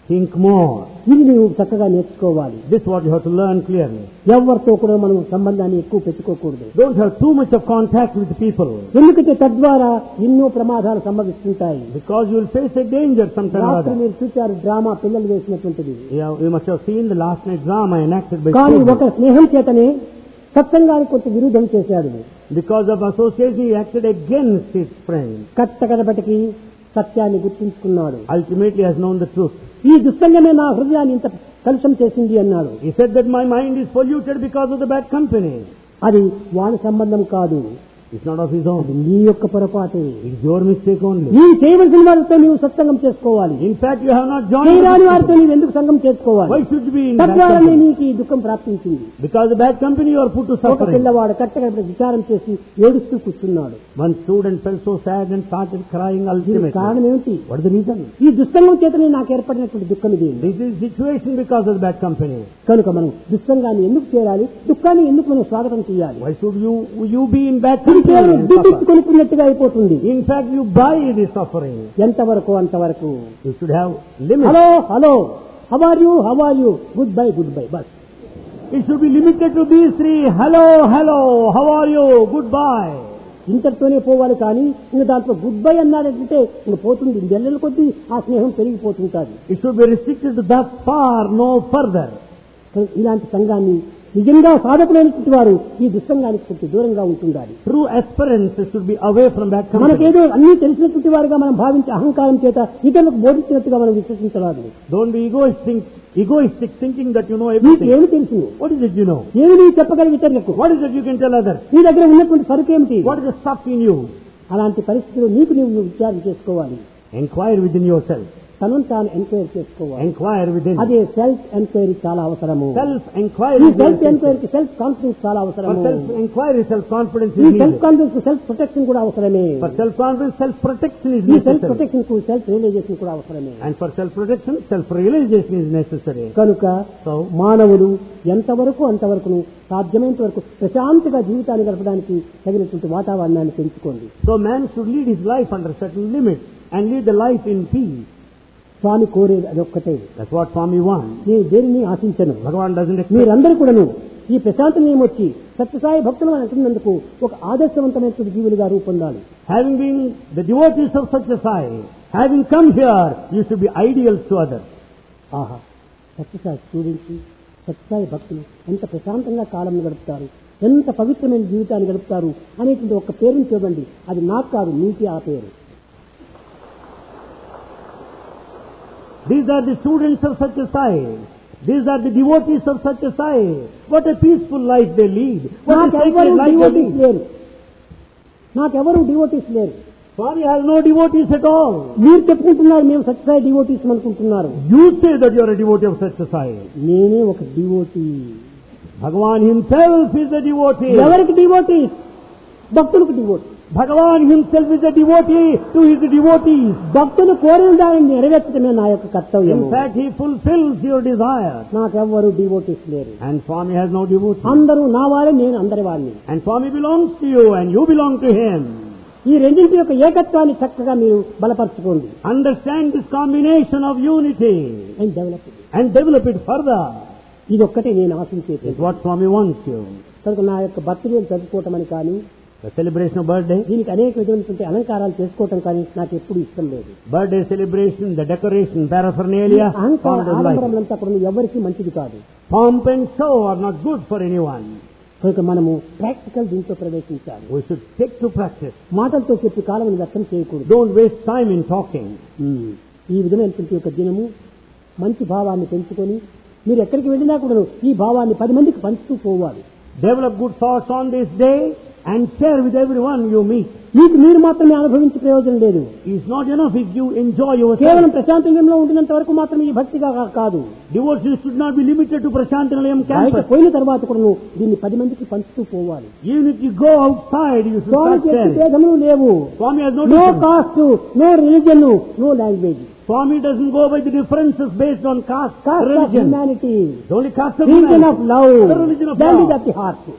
Think more. ఇది నువ్వు చక్కగా నేర్చుకోవాలి. This is what you have to learn clearly. ఎవరితో కూడా మనం సంబంధాన్ని ఎక్కువ పెట్టుకోకూడదు. Don't have too much of contact with people. ఎందుకంటే తద్వారా ఎన్నో ప్రమాదాలు సంభవిస్తుంటాయి. Because you will face a danger sometime or రాత్రి other. మీరు చూచారు డ్రామా పిల్లలు వేసినటువంటిది. Yeah, you must have seen the last night drama enacted by కానీ children. ఒక స్నేహం చేతనే సత్సంగానికి కొంత విరుద్ధం చేశాడు. Because of association, he acted against his friend. కట్టకడబటికి సత్యాన్ని గుర్తించుకున్నాడు. Ultimately has known the truth. ఈ దుస్సంగమే నా హృదయాన్ని ఇంత కలుషం చేసింది అన్నాడు. He said that my mind is polluted because of the bad company. అది వాని సంబంధం కాదు. It's not of his own. నీ యొక్క పొరపాటే. It's your mistake only. నీ చేయవలసిన వారితో నీవు సత్సంగం చేసుకోవాలి. In fact, you have not joined. చేయరాని వారితో నీవు ఎందుకు సంగం చేసుకోవాలి? Why should you be in bad తద్వారానే company? నీకు ఈ దుఃఖం ప్రాప్తించింది. Because the bad company you are put to ఒక suffering. పిల్లవాడు కట్టకడబడి విచారం చేసి ఏడుస్తూ కూర్చున్నాడు. One student felt so sad and started crying దీనికి ultimately. కారణం ఏమిటి? What is the reason? ఈ దుస్సంగం చేతనే నాకు ఏర్పడినటువంటి దుఃఖం ఇది. This is situation because of the bad company. కనుక మనం దుస్సంగాన్ని ఎందుకు చేయాలి? దుఃఖాన్ని ఎందుకు మనం స్వాగతం చేయాలి? Why should you you be in bad ఇది company కేవలం and దుడ్డు suffer? కొనుక్కున్నట్టుగా అయిపోతుంది. In fact, you buy the suffering. ఎంతవరకు అంతవరకు. You should have limits. Hello hello how are you how are you goodbye goodbye బస్. It should be limited to these three. Hello, hello, how are you? Goodbye. ఇంతటితోనే పోవాలి కానీ ఇంకా దాంట్లో good bye అన్నాడంటే ఇంక పోతుంది. నెలల కొద్దీ ఆ స్నేహం పెరిగిపోతుంటుంది. It should be restricted to that far, no further. ఇలాంటి సంఘాన్ని నిజంగా సాధకులైనటువంటి వారు ఈ దుస్సంగానికి కొంచెం దూరంగా ఉంటుండాలి. True aspirants should be away from that company. మనకేదో అన్ని తెలిసినటువంటి వారుగా మనం భావించే అహంకారం చేత ఇతరులకు బోధించినట్టుగా మనం విశ్వసించరాదు. Don't be egoistic, egoistic thinking that you know నీకు everything. ఏమి తెలుసు? What is it you know? ఏమి నీవు చెప్పగలవు ఇతరులకు? What is it you can tell others? నీ దగ్గర ఉన్నటువంటి సరుకు ఏమిటి? What is the stuff in you? అలాంటి పరిస్థితుల్లో నీకు నీవు విచారణ చేసుకోవాలి. Inquire within yourself. తనను తాను ఎంక్వైరీ చేసుకోవాలి. Inquire within. అదే సెల్ఫ్ ఎంక్వైరీ చాలా అవసరము. Self inquiry. ఈ సెల్ఫ్ ఎంక్వైరీకి సెల్ఫ్ కాన్ఫిడెన్స్ చాలా For అవసరము. self inquiry, self confidence ఈ is self needed. Confidence self protection కూడా అవసరమే. For self confidence, self protection is ఈ సెల్ఫ్ necessary. ప్రొటెక్షన్ కు సెల్ఫ్ రియలైజేషన్ కూడా అవసరమే. And for self protection, self realization is necessary. కనుక So, మానవుడు ఎంతవరకు అంతవరకు సాధ్యమైనంత వరకు ప్రశాంతంగా జీవితాన్ని గడపడానికి తగినటువంటి వాతావరణాన్ని పెంచుకోండి. so man should lead his life under certain limits and lead the life in peace. స్వామి కోరేది అదొక్కటే. That's what Swami wants. నేను దేనిని ఆశించను. Bhagavan doesn't expect. మీరందరూ కూడాను ఈ ప్రశాంత నియమొచ్చి సత్యసాయి భక్తులు అంటున్నందుకు ఒక ఆదర్శవంతమైనటువంటి జీవులుగా రూపొందాలి. Having been the devotees of Satya Sai, having come here, you should be ideals to others. ఆహా, సత్యసాయి స్టూడెంట్స్, సత్యసాయి భక్తులు ఎంత ప్రశాంతంగా కాలం గడుపుతారు, ఎంత పవిత్రమైన జీవితాన్ని గడుపుతారు అనేటువంటి ఒక పేరుని చూడండి. అది నాకు కాదు, మీకే ఆ పేరు. These are the students of Satya Sai. These are the devotees of Satya Sai. What a peaceful life they lead. What a నాకెవరు sacred life they devotees lead. లేరు. నాకెవరు డివోటీస్ లేరు. Swami has no devotees at all. మీరు చెప్పుకుంటున్నారు మేము Sathya Sai devotees అనుకుంటున్నారు. You say that you are a devotee of Satya Sai. నేనే ఒక devotee. Bhagavan himself is a devotee. ఎవరికి డివోటీస్? భక్తులకు devotee. Bhagavan himself is a devotee to his devotees. భక్తులు కోరిన దానిని నెరవేర్చడమే నా యొక్క కర్తవ్యం. In fact, he fulfills your desire. నాకెవ్వరు డివోటీస్ లేరు. And Swami has no devotees. అందరూ నా వారే, నేను అందరి వాడిని. And Swami belongs to you and you belong to him. ఈ రెండింటి యొక్క ఏకత్వాన్ని చక్కగా మీరు బలపరచుకోండి. Understand this combination of unity and develop and develop it further. ఇది ఒక్కటే నేను ఆశించేది. It's what Swami wants you. కనుక నా యొక్క బర్త్డేని జరుపుకోవటం అని కానీ, The celebration of birthday, దీనికి అనేక విధమైనటువంటి అలంకారాలు చేసుకోవటం కానీ నాకు ఎప్పుడు ఇష్టం లేదు. birthday celebration, the decoration, paraphernalia, అహంకార found in life. ఆడంబరములంతా కూడా ఎవరికి మంచిది కాదు. Pomp and show are not good for anyone. కనుక మనము ప్రాక్టికల్ దీంట్లో ప్రవేశించాలి. We should take to practice. మాటలతో చెప్పి కాలం వ్యర్థం చేయకూడదు. Don't waste time in talking. ఈ విధమైనటువంటి ఒక దినము మంచి భావాన్ని పెంచుకొని మీరు ఎక్కడికి వెళ్ళినా కూడా ఈ భావాన్ని పది మందికి పంచుతూ పోవాలి. Develop good thoughts on this day and share with everyone you meet. మీకు మీరు మాత్రమే అనుభవించే ప్రయోజనం లేదు. It's not enough if you enjoy yourself. కేవలం ప్రశాంతంగా ఉండినంత వరకు మాత్రమే ఈ భక్తిగా కాదు. Devotion should not be limited to Prashantilayam బయట campus. పోయిన తర్వాత కూడా నువ్వు దీన్ని పది మందికి పంచుతూ పోవాలి. Even if you go outside, you should Swamy start చెప్పే sharing. భేదములు లేవు. Swami has no no difference. Caste, no religion, no language. Swami doesn't go by the differences based on caste, caste of religion. Humanity, The only caste of religion of humanity. Love, The religion of that love. Is of the heart.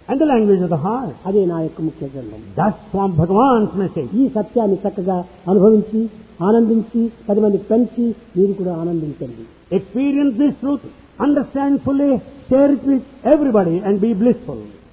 and the language of the heart. అదే నా యొక్క ముఖ్య గ్రంథం. That's from Bhagavan's message. ఈ సత్యాన్ని చక్కగా అనుభవించి ఆనందించి పది మందికి పంచి మీరు కూడా ఆనందించండి. Experience this truth, understand fully, share it with everybody and be blissful.